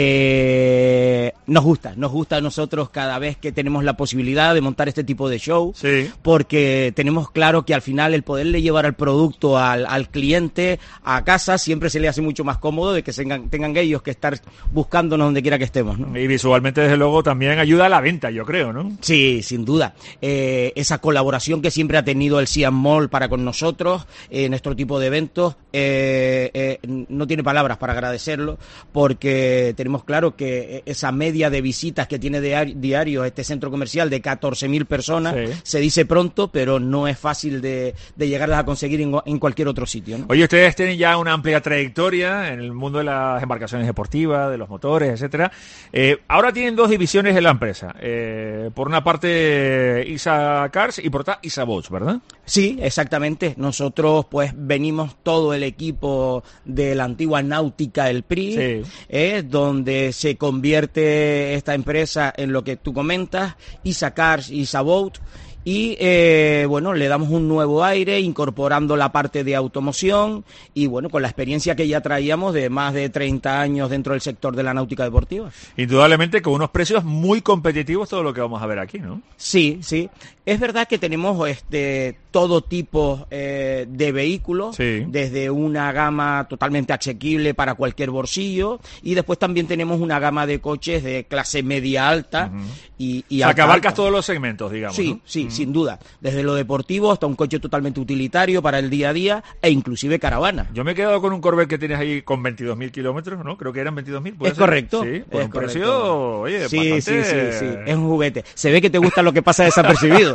Eh, nos gusta, nos gusta a nosotros cada vez que tenemos la posibilidad de montar este tipo de show, sí. Porque tenemos claro que al final el poderle llevar el producto al, al cliente a casa siempre se le hace mucho más cómodo de que tengan, tengan ellos que estar buscándonos donde quiera que estemos, ¿no? Y visualmente, desde luego, también ayuda a la venta, yo creo, ¿no? Sí, sin duda. Eh, esa colaboración que siempre ha tenido el Siam Mall para con nosotros en nuestro tipo de eventos, eh, eh, no tiene palabras para agradecerlo, porque tenemos claro que esa media de visitas que tiene diario este centro comercial de catorce mil personas, sí. Se dice pronto, pero no es fácil de, de llegarlas a conseguir en, en cualquier otro sitio, ¿no? Oye, ustedes tienen ya una amplia trayectoria en el mundo de las embarcaciones deportivas, de los motores, etcétera. Eh, ahora tienen dos divisiones en la empresa. Eh, por una parte Isacars y por otra Isaboats, ¿verdad? Sí, exactamente. Nosotros pues venimos todo el equipo de la antigua a Náutica El P R I, Sí. eh, donde se convierte esta empresa en lo que tú comentas, Isa Cars, Isa Boat, y eh, bueno, le damos un nuevo aire incorporando la parte de automoción y bueno, con la experiencia que ya traíamos de más de treinta años dentro del sector de la náutica deportiva. Indudablemente con unos precios muy competitivos, todo lo que vamos a ver aquí, ¿no? Sí, sí. Es verdad que tenemos este todo tipo eh, de vehículos, Sí. desde una gama totalmente asequible para cualquier bolsillo, y después también tenemos una gama de coches de clase media alta Ujú. y, y O sea, que alta, abarcas alta. todos los segmentos, digamos, Sí, ¿no? sí, sin duda. Desde lo deportivo hasta un coche totalmente utilitario para el día a día e inclusive caravana. Yo me he quedado con un Corvette que tienes ahí con veintidós mil kilómetros, ¿no? Creo que eran veintidós mil. Es correcto. Sí, por es un correcto. precio, oye, sí, bastante... sí, sí, sí, es un juguete. Se ve que te gusta lo que pasa desapercibido.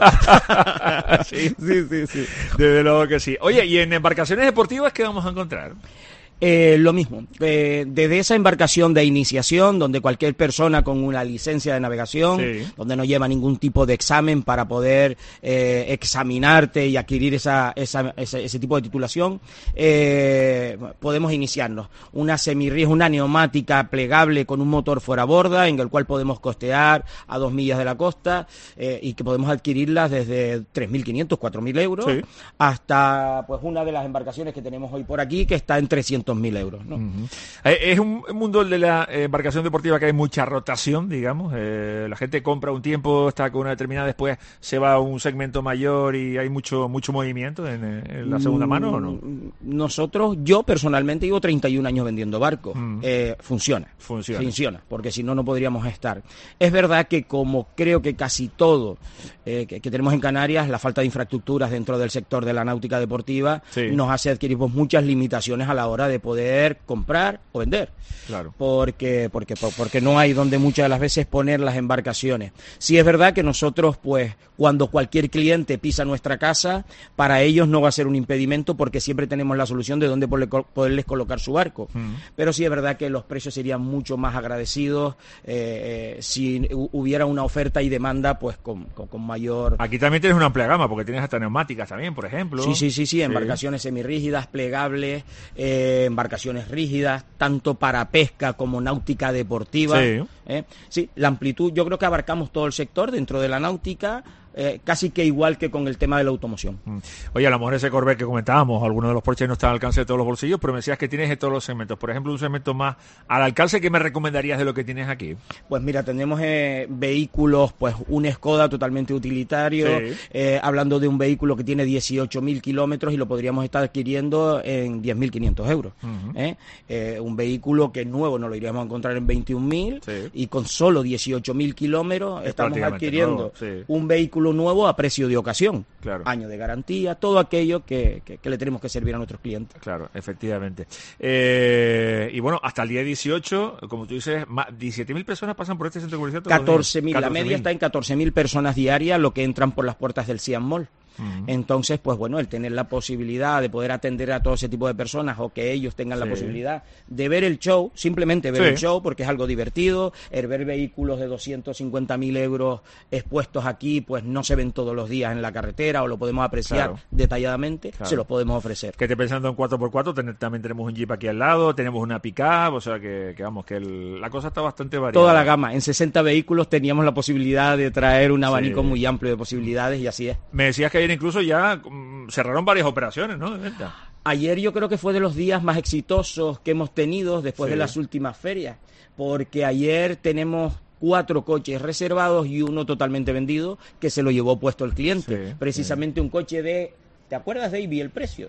sí, sí, sí, sí. Desde luego que sí. Oye, ¿y en embarcaciones deportivas qué vamos a encontrar? Eh, lo mismo, eh, desde esa embarcación de iniciación, donde cualquier persona con una licencia de navegación, Sí. donde no lleva ningún tipo de examen para poder eh, examinarte y adquirir esa, esa, ese, ese tipo de titulación, eh, podemos iniciarnos. Una semirriesgo, una neumática plegable con un motor fuera borda, en el cual podemos costear a dos millas de la costa eh, y que podemos adquirirlas desde tres mil quinientos, cuatro mil euros, Sí. hasta pues una de las embarcaciones que tenemos hoy por aquí, que está en trescientos mil euros, ¿no? Uh-huh. Eh, Es un mundo el de la eh, embarcación deportiva que hay mucha rotación, digamos. Eh, la gente compra un tiempo, está con una determinada, después se va a un segmento mayor y hay mucho mucho movimiento en, eh, en la segunda mano, ¿o no? Mm, Nosotros, yo personalmente llevo treinta y un años vendiendo barcos. Mm. Eh, funciona. Funciona. Funciona, porque si no, no podríamos estar. Es verdad que como creo que casi todo eh, que, que tenemos en Canarias, la falta de infraestructuras dentro del sector de la náutica deportiva Sí. nos hace adquirir pues, muchas limitaciones a la hora de poder comprar o vender. Claro. Porque, porque, porque no hay donde muchas de las veces poner las embarcaciones. Sí es verdad que nosotros, pues, cuando cualquier cliente pisa nuestra casa, para ellos no va a ser un impedimento porque siempre tenemos la solución de dónde poderle- poderles colocar su barco. Mm. Pero sí es verdad que los precios serían mucho más agradecidos eh, eh, si hu- hubiera una oferta y demanda, pues, con, con, con mayor... Aquí también tienes una amplia gama, porque tienes hasta neumáticas también, por ejemplo. Sí, sí, sí, sí, embarcaciones semirrígidas, plegables, eh, embarcaciones rígidas, tanto para pesca como náutica deportiva. Sí. ¿eh? Sí, la amplitud, yo creo que abarcamos todo el sector dentro de la náutica, eh, casi que igual que con el tema de la automoción. Mm. Oye, a lo mejor ese Corvette que comentábamos, algunos de los Porsche no están al alcance de todos los bolsillos, pero me decías que tienes de todos los segmentos. Por ejemplo, un segmento más al alcance, ¿qué me recomendarías de lo que tienes aquí? Pues mira, tenemos eh, vehículos, pues un Skoda totalmente utilitario, Sí. eh, hablando de un vehículo que tiene dieciocho mil kilómetros y lo podríamos estar adquiriendo en diez mil quinientos euros. Ujú. ¿eh? Eh, un vehículo que nuevo no lo iríamos a encontrar en veintiún mil Sí. y con solo dieciocho mil kilómetros Es estamos prácticamente adquiriendo nuevo, sí. un vehículo nuevo a precio de ocasión. Claro. Año de garantía, todo aquello que, que- que le tenemos que servir a nuestros clientes. Claro, efectivamente. Eh, y bueno, hasta el día dieciocho, como tú dices, más, diecisiete mil personas pasan por este centro comercial todos los días. catorce mil, la catorce media mil. está en catorce mil personas diarias lo que entran por las puertas del Siam Mall. Ujú. Entonces, pues bueno, el tener la posibilidad de poder atender a todo ese tipo de personas o que ellos tengan la Sí. posibilidad de ver el show, simplemente ver Sí. el show porque es algo divertido, el ver vehículos de doscientos cincuenta mil euros expuestos aquí, pues no se ven todos los días en la carretera o lo podemos apreciar Claro. detalladamente, Claro. se los podemos ofrecer. Que esté pensando en cuatro por cuatro, ten- también tenemos un Jeep aquí al lado, tenemos una pick-up, o sea que, que vamos, que el- la cosa está bastante variada. Toda la gama, en sesenta vehículos teníamos la posibilidad de traer un abanico Sí. muy amplio de posibilidades y así es. Me decías que ayer incluso ya mm, cerraron varias operaciones, ¿no? De venta. Ayer yo creo que fue de los días más exitosos que hemos tenido después Sí. de las últimas ferias, porque ayer tenemos cuatro coches reservados y uno totalmente vendido que se lo llevó puesto el cliente. Sí, Precisamente un coche de... ¿Te acuerdas, David, el precio?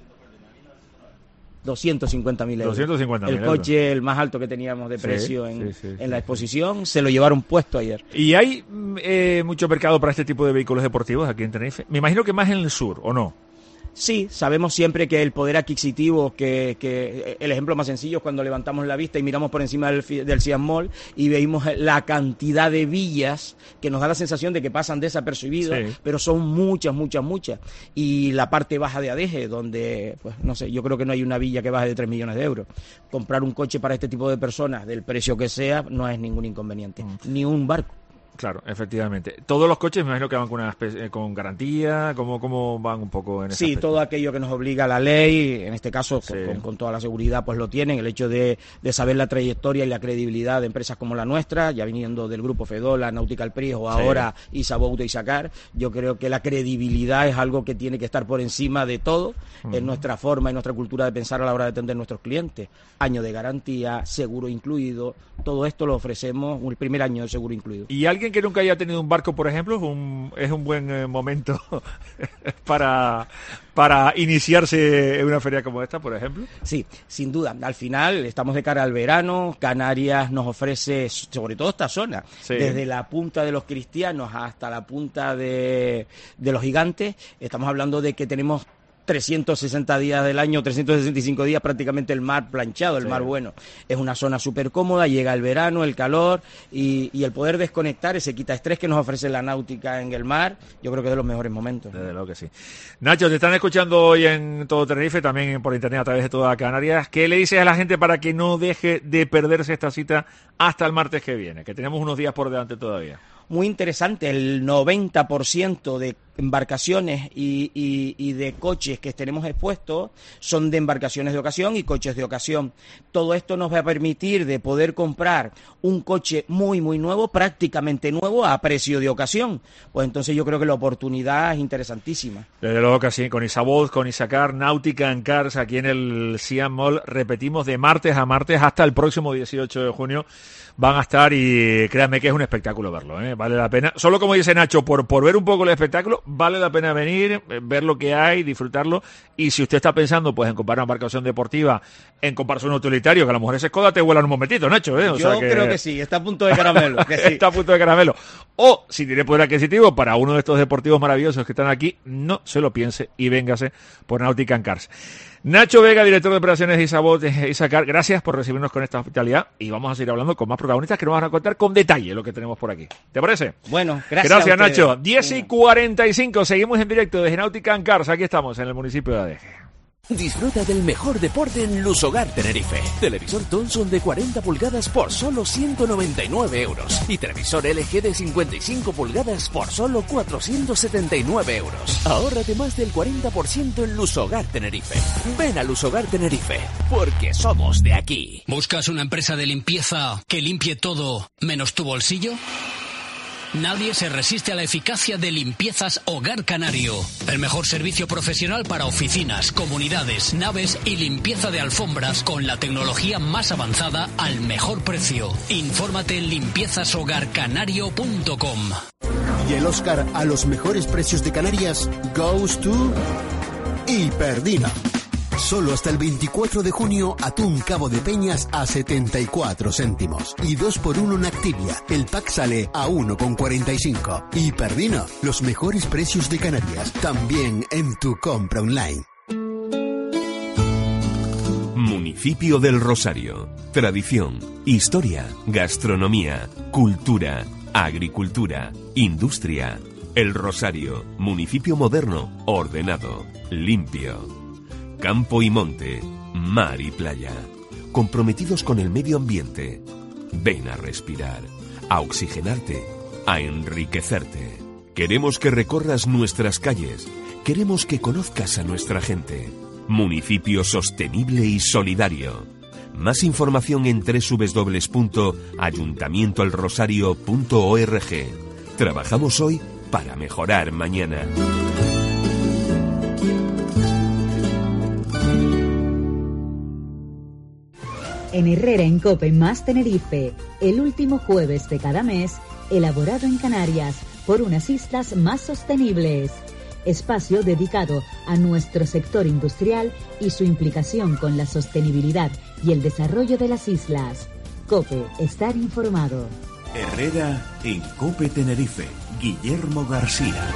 doscientos cincuenta mil euros. doscientos cincuenta mil El euros. coche el más alto que teníamos de Sí, precio en, sí, sí, en sí, la sí. exposición, se lo llevaron puesto ayer. ¿Y hay mm, eh, mucho mercado para este tipo de vehículos deportivos aquí en Tenerife? Me imagino que más en el sur, ¿o no? Sí, sabemos siempre que el poder adquisitivo, que, que el ejemplo más sencillo es cuando levantamos la vista y miramos por encima del, fi- del Siam Mall y veis la cantidad de villas que nos da la sensación de que pasan desapercibidas, Sí. pero son muchas, muchas, muchas. Y la parte baja de Adeje, donde, pues no sé, yo creo que no hay una villa que baje de tres millones de euros. Comprar un coche para este tipo de personas, del precio que sea, no es ningún inconveniente, ni un barco. Claro, efectivamente. Todos los coches me imagino que van con una especie, con garantía, ¿cómo, cómo van un poco en ese Sí, aspecto? todo aquello que nos obliga la ley, en este caso Sí. con, con toda la seguridad pues lo tienen, el hecho de, de saber la trayectoria y la credibilidad de empresas como la nuestra, ya viniendo del grupo Fedola, Nautical Prius o Sí. ahora Isabout y Sacar, yo creo que la credibilidad es algo que tiene que estar por encima de todo Ujú. en nuestra forma y nuestra cultura de pensar a la hora de atender a nuestros clientes. Año de garantía, seguro incluido, todo esto lo ofrecemos, el primer año de seguro incluido. Y alguien que nunca haya tenido un barco, por ejemplo, es un, es un buen eh, momento para, para iniciarse en una feria como esta, por ejemplo. Sí, sin duda. Al final estamos de cara al verano. Canarias nos ofrece, sobre todo esta zona, Sí. desde la punta de los cristianos hasta la punta de, de los gigantes. Estamos hablando de que tenemos trescientos sesenta días del año, trescientos sesenta y cinco días prácticamente el mar planchado, el Sí. mar bueno. Es una zona súper cómoda, llega el verano, el calor y, y el poder desconectar, ese quita estrés que nos ofrece la náutica en el mar, yo creo que es de los mejores momentos. Desde luego que sí. Nacho, te están escuchando hoy en todo Tenerife, también por internet a través de toda Canarias. ¿Qué le dices a la gente para que no deje de perderse esta cita hasta el martes que viene? Que tenemos unos días por delante todavía. Muy interesante, el noventa por ciento de embarcaciones y, y, y de coches que tenemos expuestos son de embarcaciones de ocasión y coches de ocasión. Todo esto nos va a permitir de poder comprar un coche muy muy nuevo, prácticamente nuevo, a precio de ocasión. Pues entonces yo creo que la oportunidad es interesantísima. Desde luego que sí, con Isabout, con Isacar, Náutica and Cars, aquí en el Siam Mall, repetimos de martes a martes hasta el próximo dieciocho de junio. Van a estar y créanme que es un espectáculo verlo, ¿eh? Vale la pena. Solo como dice Nacho, por, por ver un poco el espectáculo, vale la pena venir, eh, ver lo que hay, disfrutarlo. Y si usted está pensando pues en comprar una embarcación deportiva, en comprarse un utilitario, que a lo mejor ese Skoda te vuelan un momentito, Nacho, ¿eh? O Yo sea que... creo que sí, está a punto de caramelo. Que sí. Está a punto de caramelo. O, si tiene poder adquisitivo, para uno de estos deportivos maravillosos que están aquí, no se lo piense y véngase por Náutica and Cars. Nacho Vega, director de operaciones de Isabout y Sacar, gracias por recibirnos con esta hospitalidad y vamos a seguir hablando con más protagonistas que nos van a contar con detalle lo que tenemos por aquí. ¿Te parece? Bueno, gracias. Gracias, a ustedes. Nacho. diez y cuarenta y cinco, seguimos en directo desde Náutica and Cars. Aquí estamos en el municipio de Adeje. Disfruta del mejor deporte en Lusogar Tenerife. Televisor Thomson de cuarenta pulgadas por solo ciento noventa y nueve euros. Y televisor L G de cincuenta y cinco pulgadas por solo cuatrocientos setenta y nueve euros. Ahórrate más del cuarenta por ciento en Lusogar Tenerife. Ven a Lusogar Tenerife, porque somos de aquí. ¿Buscas una empresa de limpieza que limpie todo menos tu bolsillo? Nadie se resiste a la eficacia de Limpiezas Hogar Canario. El mejor servicio profesional para oficinas, comunidades, naves y limpieza de alfombras con la tecnología más avanzada al mejor precio. Infórmate en limpiezas hogar canario punto com. Y el Oscar a los mejores precios de Canarias goes to Hiperdina. Solo hasta el veinticuatro de junio, atún Cabo de Peñas a setenta y cuatro céntimos. Y dos por uno en Activia. El pack sale a uno con cuarenta y cinco. Hiperdina, los mejores precios de Canarias. También en tu compra online. Municipio del Rosario. Tradición, historia, gastronomía, cultura, agricultura, industria. El Rosario, municipio moderno, ordenado, limpio. Campo y monte, mar y playa. Comprometidos con el medio ambiente. Ven a respirar, a oxigenarte, a enriquecerte. Queremos que recorras nuestras calles. Queremos que conozcas a nuestra gente. Municipio sostenible y solidario. Más información en doble u doble u doble u punto ayuntamiento el rosario punto org. Trabajamos hoy para mejorar mañana. En Herrera en Cope más Tenerife, el último jueves de cada mes, elaborado en Canarias por unas islas más sostenibles. Espacio dedicado a nuestro sector industrial y su implicación con la sostenibilidad y el desarrollo de las islas. Cope, estar informado. Herrera en Cope Tenerife, Guillermo García.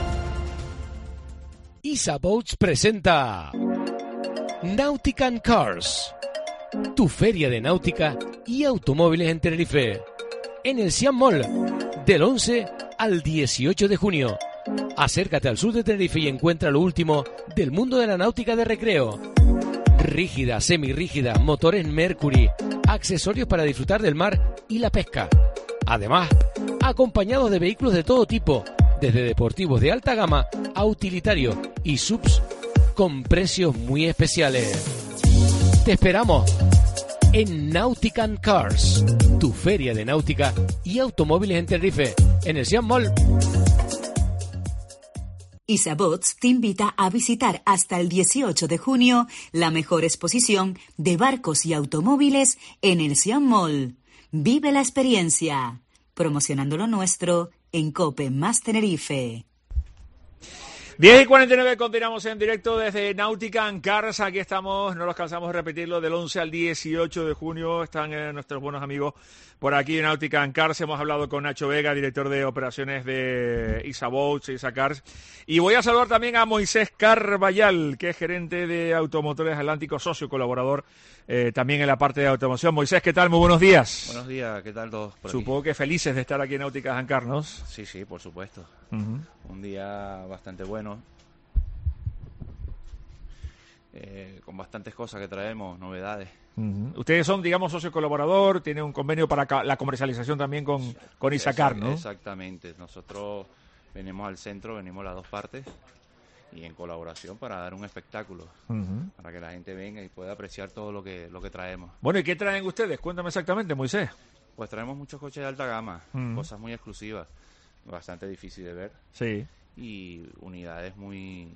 Isabout presenta Náutica and Cars, tu feria de náutica y automóviles en Tenerife, en el Siam Mall, del once al dieciocho de junio. Acércate al sur de Tenerife y encuentra lo último del mundo de la náutica de recreo. Rígida, semirrígida, motores Mercury, accesorios para disfrutar del mar y la pesca. Además, acompañados de vehículos de todo tipo, desde deportivos de alta gama a utilitarios y subs con precios muy especiales. Te esperamos en Nautican Cars, tu feria de náutica y automóviles en Tenerife, en el Siam Mall. Isabots te invita a visitar hasta el dieciocho de junio la mejor exposición de barcos y automóviles en el Siam Mall. Vive la experiencia, promocionando lo nuestro en COPE más Tenerife. diez y cuarenta y nueve, continuamos en directo desde Nautican Cars. Aquí estamos, no nos cansamos de repetirlo, del once al dieciocho de junio. Están eh, nuestros buenos amigos por aquí en Nautican Cars. Hemos hablado con Nacho Vega, director de operaciones de Isaboats, Isa Cars. Y voy a saludar también a Moisés Carballal, que es gerente de Automotores Atlántico, socio colaborador eh, también en la parte de automoción. Moisés, ¿qué tal? Muy buenos días. Buenos días, ¿qué tal todos por Supongo aquí? que felices de estar aquí en Nautican Cars, ¿no? Sí, sí, por supuesto. Uh-huh. Un día bastante bueno. Eh, con bastantes cosas que traemos, novedades. Uh-huh. Ustedes son, digamos, socio colaborador, tienen un convenio para ca- la comercialización también con, con Isacar, ¿no? Exactamente. Nosotros venimos al centro, venimos las dos partes y en colaboración para dar un espectáculo, Uh-huh. para que la gente venga y pueda apreciar todo lo que lo que traemos. Bueno, ¿y qué traen ustedes? Cuéntame exactamente, Moisés. Pues traemos muchos coches de alta gama, Uh-huh. cosas muy exclusivas, bastante difícil de ver. Sí. Y unidades muy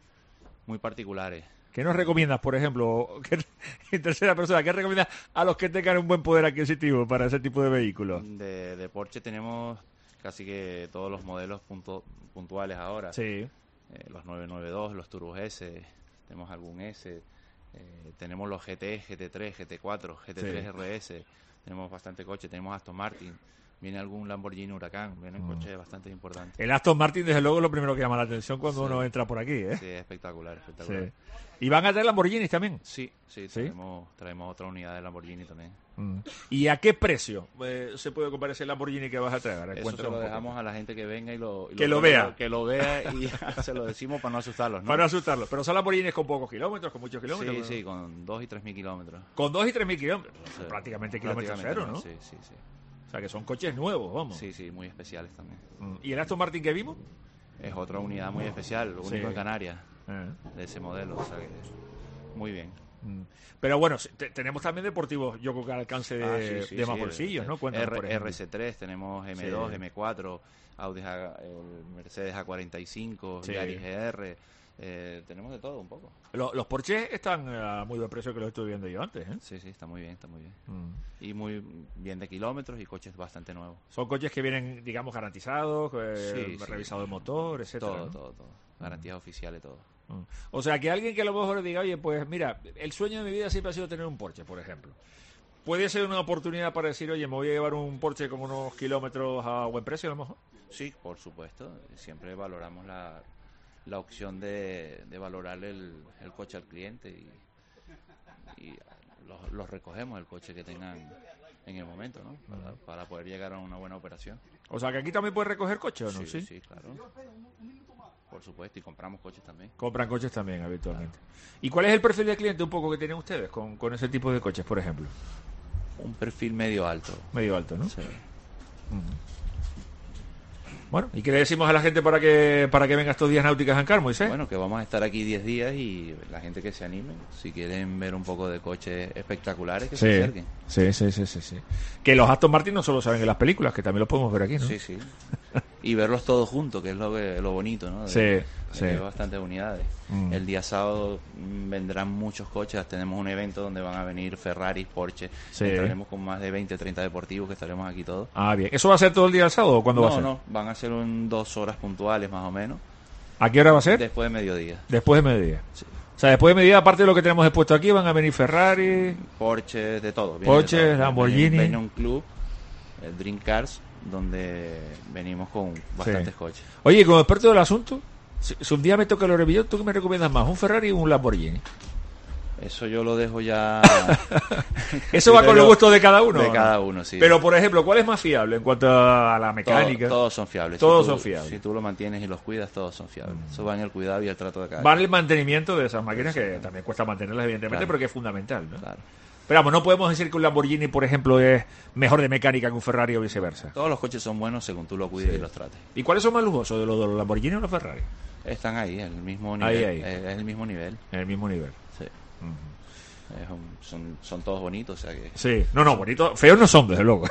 muy particulares. ¿Qué nos recomiendas, por ejemplo, ¿qué, en tercera persona, qué recomiendas a los que tengan un buen poder adquisitivo para ese tipo de vehículos? De, de Porsche tenemos casi que todos los modelos punto, puntuales ahora. Sí. Eh, los nueve noventa y dos, los Turbos S, tenemos algún S, eh, tenemos los G T, G T tres, G T cuatro, G T tres Sí. R S, tenemos bastante coche, tenemos Aston Martin, viene algún Lamborghini Huracán, vienen Mm. coches bastante importantes. El Aston Martin, desde luego, es lo primero que llama la atención cuando Sí. uno entra por aquí, ¿eh? Sí, espectacular, espectacular. Sí. ¿Y van a traer Lamborghinis también? Sí, sí, ¿Sí? Traemos, traemos otra unidad de Lamborghini también. Mm. ¿Y a qué precio eh, se puede comprar ese Lamborghini que vas a traer? Eso se Cuéntanos lo un poco. dejamos a la gente que venga y lo, y Que lo vea. Que lo vea y se lo decimos para no asustarlos, ¿no? Para asustarlos. Pero son Lamborghinis con pocos kilómetros, con muchos kilómetros. Sí, ¿no? sí, con dos y tres mil kilómetros. Con dos y tres mil kilómetros. Sí. Prácticamente kilómetro Prácticamente cero, ¿no? Sí, sí, sí. O sea, que son coches nuevos, vamos. Sí, sí, muy especiales también. Mm. ¿Y el Aston Martin que vimos? Es otra unidad muy especial, lo único Sí. en Canarias, Eh. de ese modelo, o sea que muy bien. Mm. Pero bueno, te- tenemos también deportivos, yo creo que al alcance de, Ah, sí, sí, de más sí, bolsillos, el- ¿no? Cuéntanos, R- por ejemplo. R C tres, tenemos M dos, Sí. M cuatro, Audi, A- el Mercedes A cuarenta y cinco, Sí. Yaris G R, eh, tenemos de todo un poco. Los, los Porsche están a muy buen precio, que los estuve viendo yo antes, ¿eh? Sí, sí, está muy bien, está muy bien. Mm. Y muy bien de kilómetros y coches bastante nuevos. Son coches que vienen, digamos, garantizados, eh, Sí, sí. revisado el motor, etcétera. Todo, ¿no? todo, todo. Garantías oficiales, todo. Mm. O sea, que alguien que a lo mejor diga, oye, pues mira, el sueño de mi vida siempre ha sido tener un Porsche, por ejemplo. Puede ser una oportunidad para decir, oye, me voy a llevar un Porsche con unos kilómetros a buen precio, a lo mejor. Sí, por supuesto. Siempre valoramos la, la opción de, de valorar el, el coche al cliente y, y los, los recogemos el coche que tengan en el momento, ¿no? Para, para poder llegar a una buena operación. O sea, que aquí también puedes recoger coches, ¿o no? Sí, sí, claro. Por supuesto, y compramos coches también. Compran coches también, habitualmente. ¿Y cuál es el perfil de cliente un poco que tienen ustedes con, con ese tipo de coches, por ejemplo? Un perfil medio alto. Medio alto, ¿no? Sí. Ujú. Bueno, ¿y qué le decimos a la gente para que para que venga estos días Náuticas en Car, Moisés? Bueno, que vamos a estar aquí diez días y la gente que se anime, si quieren ver un poco de coches espectaculares, que Sí, se acerquen. sí, sí, sí, sí, sí. Que los Aston Martin no solo saben en las películas, que también los podemos ver aquí, ¿no? Sí, sí. Y verlos todos juntos, que es lo, que, lo bonito, ¿no? De- Sí, de sí. que hay bastantes unidades. Mm. El día sábado mm, vendrán muchos coches. Tenemos un evento donde van a venir Ferrari, Porsche. Sí. Entraremos con más de veinte, treinta deportivos que estaremos aquí todos. Ah, bien. ¿Eso va a ser todo el día del sábado o cuándo no, va a ser? No, van a ser en dos horas puntuales más o menos. ¿A qué hora va a ser? Después de mediodía. Después de mediodía. O sea, después de mediodía, aparte de lo que tenemos expuesto aquí, van a venir Ferrari, Porsche, de todo. viene Porsche, de todo. Lamborghini. Viene, viene un club, el Dream Cars, donde venimos con bastantes Sí. coches. Oye, como experto del asunto, si, si un día me toca el Orevillón, ¿tú qué me recomiendas más? ¿Un Ferrari o un Lamborghini? Eso yo lo dejo ya... Eso va con los gustos de cada uno. De ¿no? cada uno, sí. Pero, por ejemplo, ¿cuál es más fiable en cuanto a la mecánica? Todo- todos son fiables. Todos Si tú- son fiables. Si tú lo mantienes y los cuidas, todos son fiables. Eso va en el cuidado y el trato de cada Van el mantenimiento de esas máquinas, que también cuesta mantenerlas, evidentemente, Claro. pero que es fundamental, ¿no? Claro. Pero vamos, no podemos decir que un Lamborghini, por ejemplo, es mejor de mecánica que un Ferrari o viceversa. Todos los coches son buenos según tú los cuides Sí. y los trates. ¿Y cuáles son más lujosos, de los, de los Lamborghini o los Ferrari? Están ahí, en el mismo nivel. Ahí, ahí. Es, es el mismo nivel. En el mismo nivel. Sí. Uh-huh. Es un- son, son todos bonitos, o sea que... Sí, no, no, bonitos, feos no son, desde luego.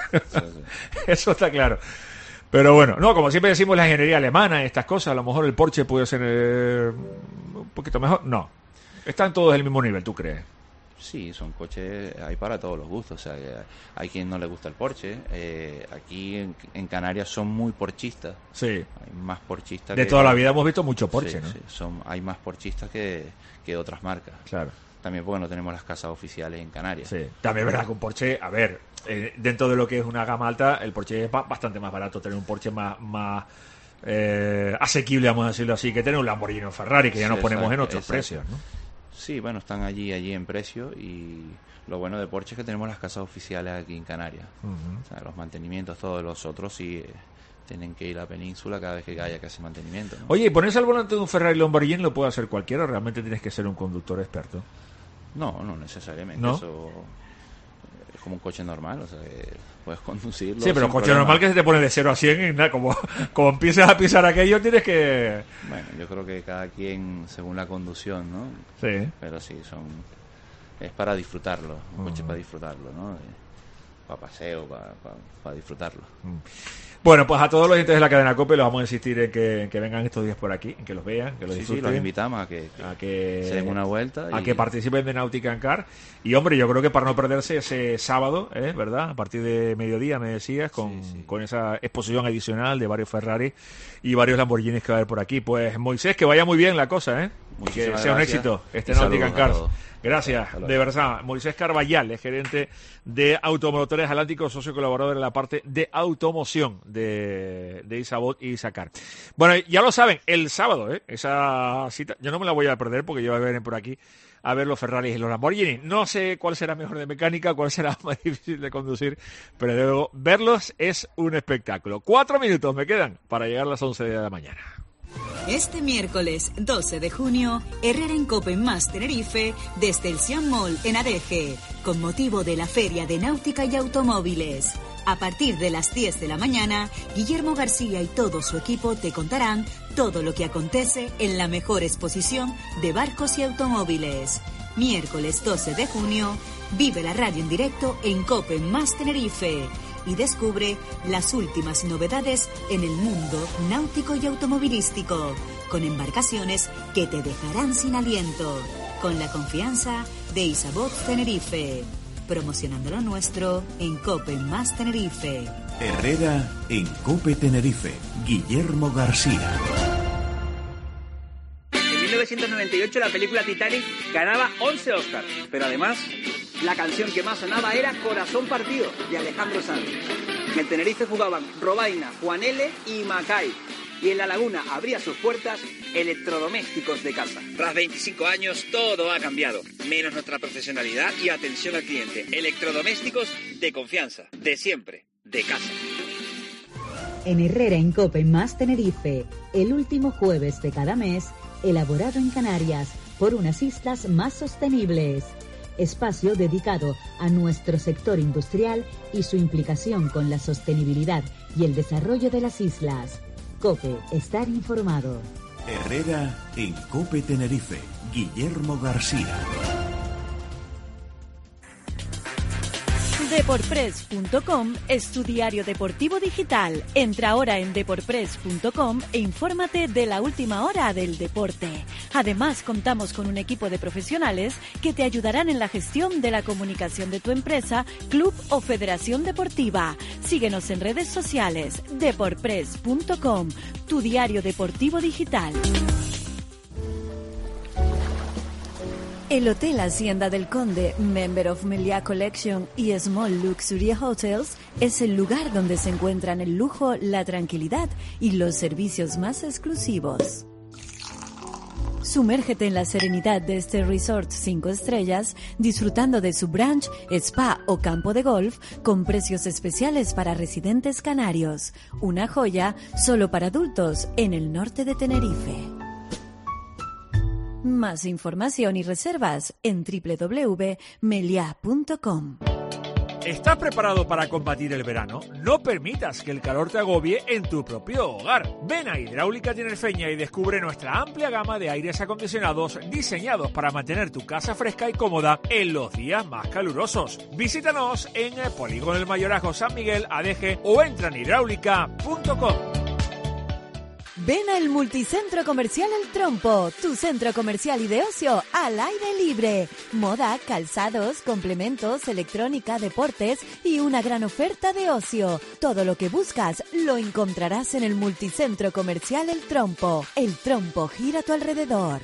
Eso está claro. Pero bueno, no, como siempre decimos la ingeniería alemana y estas cosas, a lo mejor el Porsche puede ser eh, un poquito mejor. No, están todos del mismo nivel, ¿tú crees? Sí, son coches, hay para todos los gustos. O sea, que hay quien no le gusta el Porsche. Eh, aquí en, en Canarias son muy porchistas. Sí. Hay más porchistas De que- toda la vida hemos visto mucho Porsche, Sí, ¿no? sí, son, hay más porchistas que, que otras marcas. Claro. También porque no tenemos las casas oficiales en Canarias. Sí, también es verdad que un Porsche, a ver, eh, dentro de lo que es una gama alta, el Porsche es ba- bastante más barato tener un Porsche más, más eh, asequible, vamos a decirlo así, que tener un Lamborghini o un Ferrari, que ya Sí, nos ponemos en exacto, otros exacto. precios, ¿no? Sí, bueno, están allí, allí en precio y lo bueno de Porsche es que tenemos las casas oficiales aquí en Canarias. Ujú. O sea, los mantenimientos, todos los otros sí eh, tienen que ir a la península cada vez que haya que hacer mantenimiento, ¿no? Oye, ¿y ponerse al volante de un Ferrari Lamborghini lo puede hacer cualquiera o realmente tienes que ser un conductor experto? No, no necesariamente. ¿No? Eso es como un coche normal, o sea, que puedes conducirlo. Sí, pero sin coche problema. normal que se te pone de cero a cien y nada, como, como empieces a pisar aquello tienes que... Bueno, yo creo que cada quien según la conducción, ¿no? Sí. Pero sí, son es para disfrutarlo, un coche Ujú. para disfrutarlo, ¿no? Para paseo, para, para, para disfrutarlo. Bueno, pues a todos los oyentes de la cadena COPE los vamos a insistir en que, en que vengan estos días por aquí, en que los vean, que los Sí, sí, disfruten. los invitamos a que, a que se den una vuelta. a y- que participen de Nautica and Car. Y hombre, yo creo que para no perderse ese sábado, ¿eh? ¿verdad? A partir de mediodía, me decías, con, con esa exposición adicional de varios Ferrari y varios Lamborghinis que va a haber por aquí. Pues Moisés, que vaya muy bien la cosa, ¿eh? Y que Muchísimas sea un gracias. éxito este Y Nautica and saludos a Cars. todos. Gracias, Hasta luego. de verdad. Moisés Carballal es gerente de Automotores Atlánticos, socio colaborador en la parte de automoción de, de Isabot y Isacar. Bueno, ya lo saben, el sábado, ¿eh? Esa cita, yo no me la voy a perder porque yo voy a venir por aquí a ver los Ferraris y los Lamborghini. No sé cuál será mejor de mecánica, cuál será más difícil de conducir, pero luego verlos es un espectáculo. Cuatro minutos me quedan para llegar a las once de la mañana. Este miércoles doce de junio, Herrera en Cope más Tenerife desde el Siam Mall en Adeje, con motivo de la Feria de Náutica y Automóviles. A partir de las diez de la mañana, Guillermo García y todo su equipo te contarán todo lo que acontece en la mejor exposición de barcos y automóviles. Miércoles doce de junio, vive la radio en directo en Cope más Tenerife y descubre las últimas novedades en el mundo náutico y automovilístico, con embarcaciones que te dejarán sin aliento, con la confianza de Isabot Tenerife, promocionando lo nuestro en Cope más Tenerife. Herrera en Cope Tenerife. Guillermo García. En mil novecientos noventa y ocho la película Titanic ganaba once Oscars, pero además la canción que más sonaba era Corazón Partido, de Alejandro Sanz. En el Tenerife jugaban Robaina, Juan L. y Macay. Y en La Laguna abría sus puertas Electrodomésticos de Casa. Tras veinticinco años todo ha cambiado, menos nuestra profesionalidad y atención al cliente. Electrodomésticos de confianza, de siempre, de casa. En Herrera en Cope más Tenerife, el último jueves de cada mes, elaborado en Canarias por unas islas más sostenibles. Espacio dedicado a nuestro sector industrial y su implicación con la sostenibilidad y el desarrollo de las islas. Cope, estar informado. Herrera en Cope Tenerife. Guillermo García. Deporpress punto com es tu diario deportivo digital. Entra ahora en deporpress punto com e infórmate de la última hora del deporte. Además, contamos con un equipo de profesionales que te ayudarán en la gestión de la comunicación de tu empresa, club o federación deportiva. Síguenos en redes sociales. Deporpress punto com, tu diario deportivo digital. El Hotel Hacienda del Conde, Member of Meliá Collection y Small Luxury Hotels, es el lugar donde se encuentran el lujo, la tranquilidad y los servicios más exclusivos. Sumérgete en la serenidad de este resort cinco estrellas, disfrutando de su brunch, spa o campo de golf con precios especiales para residentes canarios. Una joya solo para adultos en el norte de Tenerife. Más información y reservas en doble u doble u doble u punto meliá punto com. ¿Estás preparado para combatir el verano? No permitas que el calor te agobie en tu propio hogar. Ven a Hidráulica Tinerfeña y descubre nuestra amplia gama de aires acondicionados diseñados para mantener tu casa fresca y cómoda en los días más calurosos. Visítanos en el Polígono del Mayorazgo San Miguel, Adeje, o entra en hidráulica punto com. Ven al Multicentro Comercial El Trompo, tu centro comercial y de ocio al aire libre. Moda, calzados, complementos, electrónica, deportes y una gran oferta de ocio. Todo lo que buscas lo encontrarás en el Multicentro Comercial El Trompo. El Trompo gira a tu alrededor.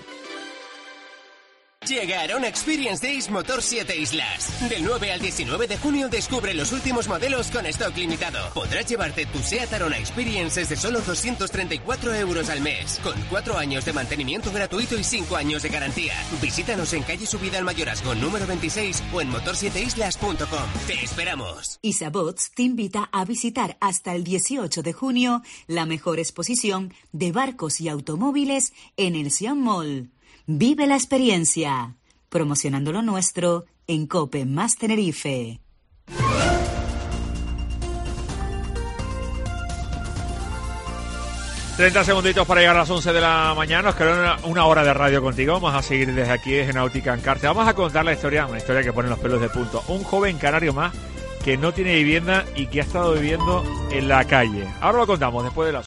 Llega Arona Experience Days Motor siete Islas. Del nueve al diecinueve de junio descubre los últimos modelos con stock limitado. Podrás llevarte tu SEAT Arona Experience desde solo doscientos treinta y cuatro euros al mes, con cuatro años de mantenimiento gratuito y cinco años de garantía. Visítanos en calle Subida al Mayorazgo número veintiséis o en motor siete islas punto com. Te esperamos. Isabots te invita a visitar hasta el dieciocho de junio la mejor exposición de barcos y automóviles en el Siam Mall. Vive la experiencia, promocionando lo nuestro en COPE más Tenerife. treinta segunditos para llegar a las once de la mañana. Nos queda una, una hora de radio contigo. Vamos a seguir desde aquí, desde Náutica Encarte. Vamos a contar la historia, una historia que pone los pelos de punto. Un joven canario más que no tiene vivienda y que ha estado viviendo en la calle. Ahora lo contamos después de las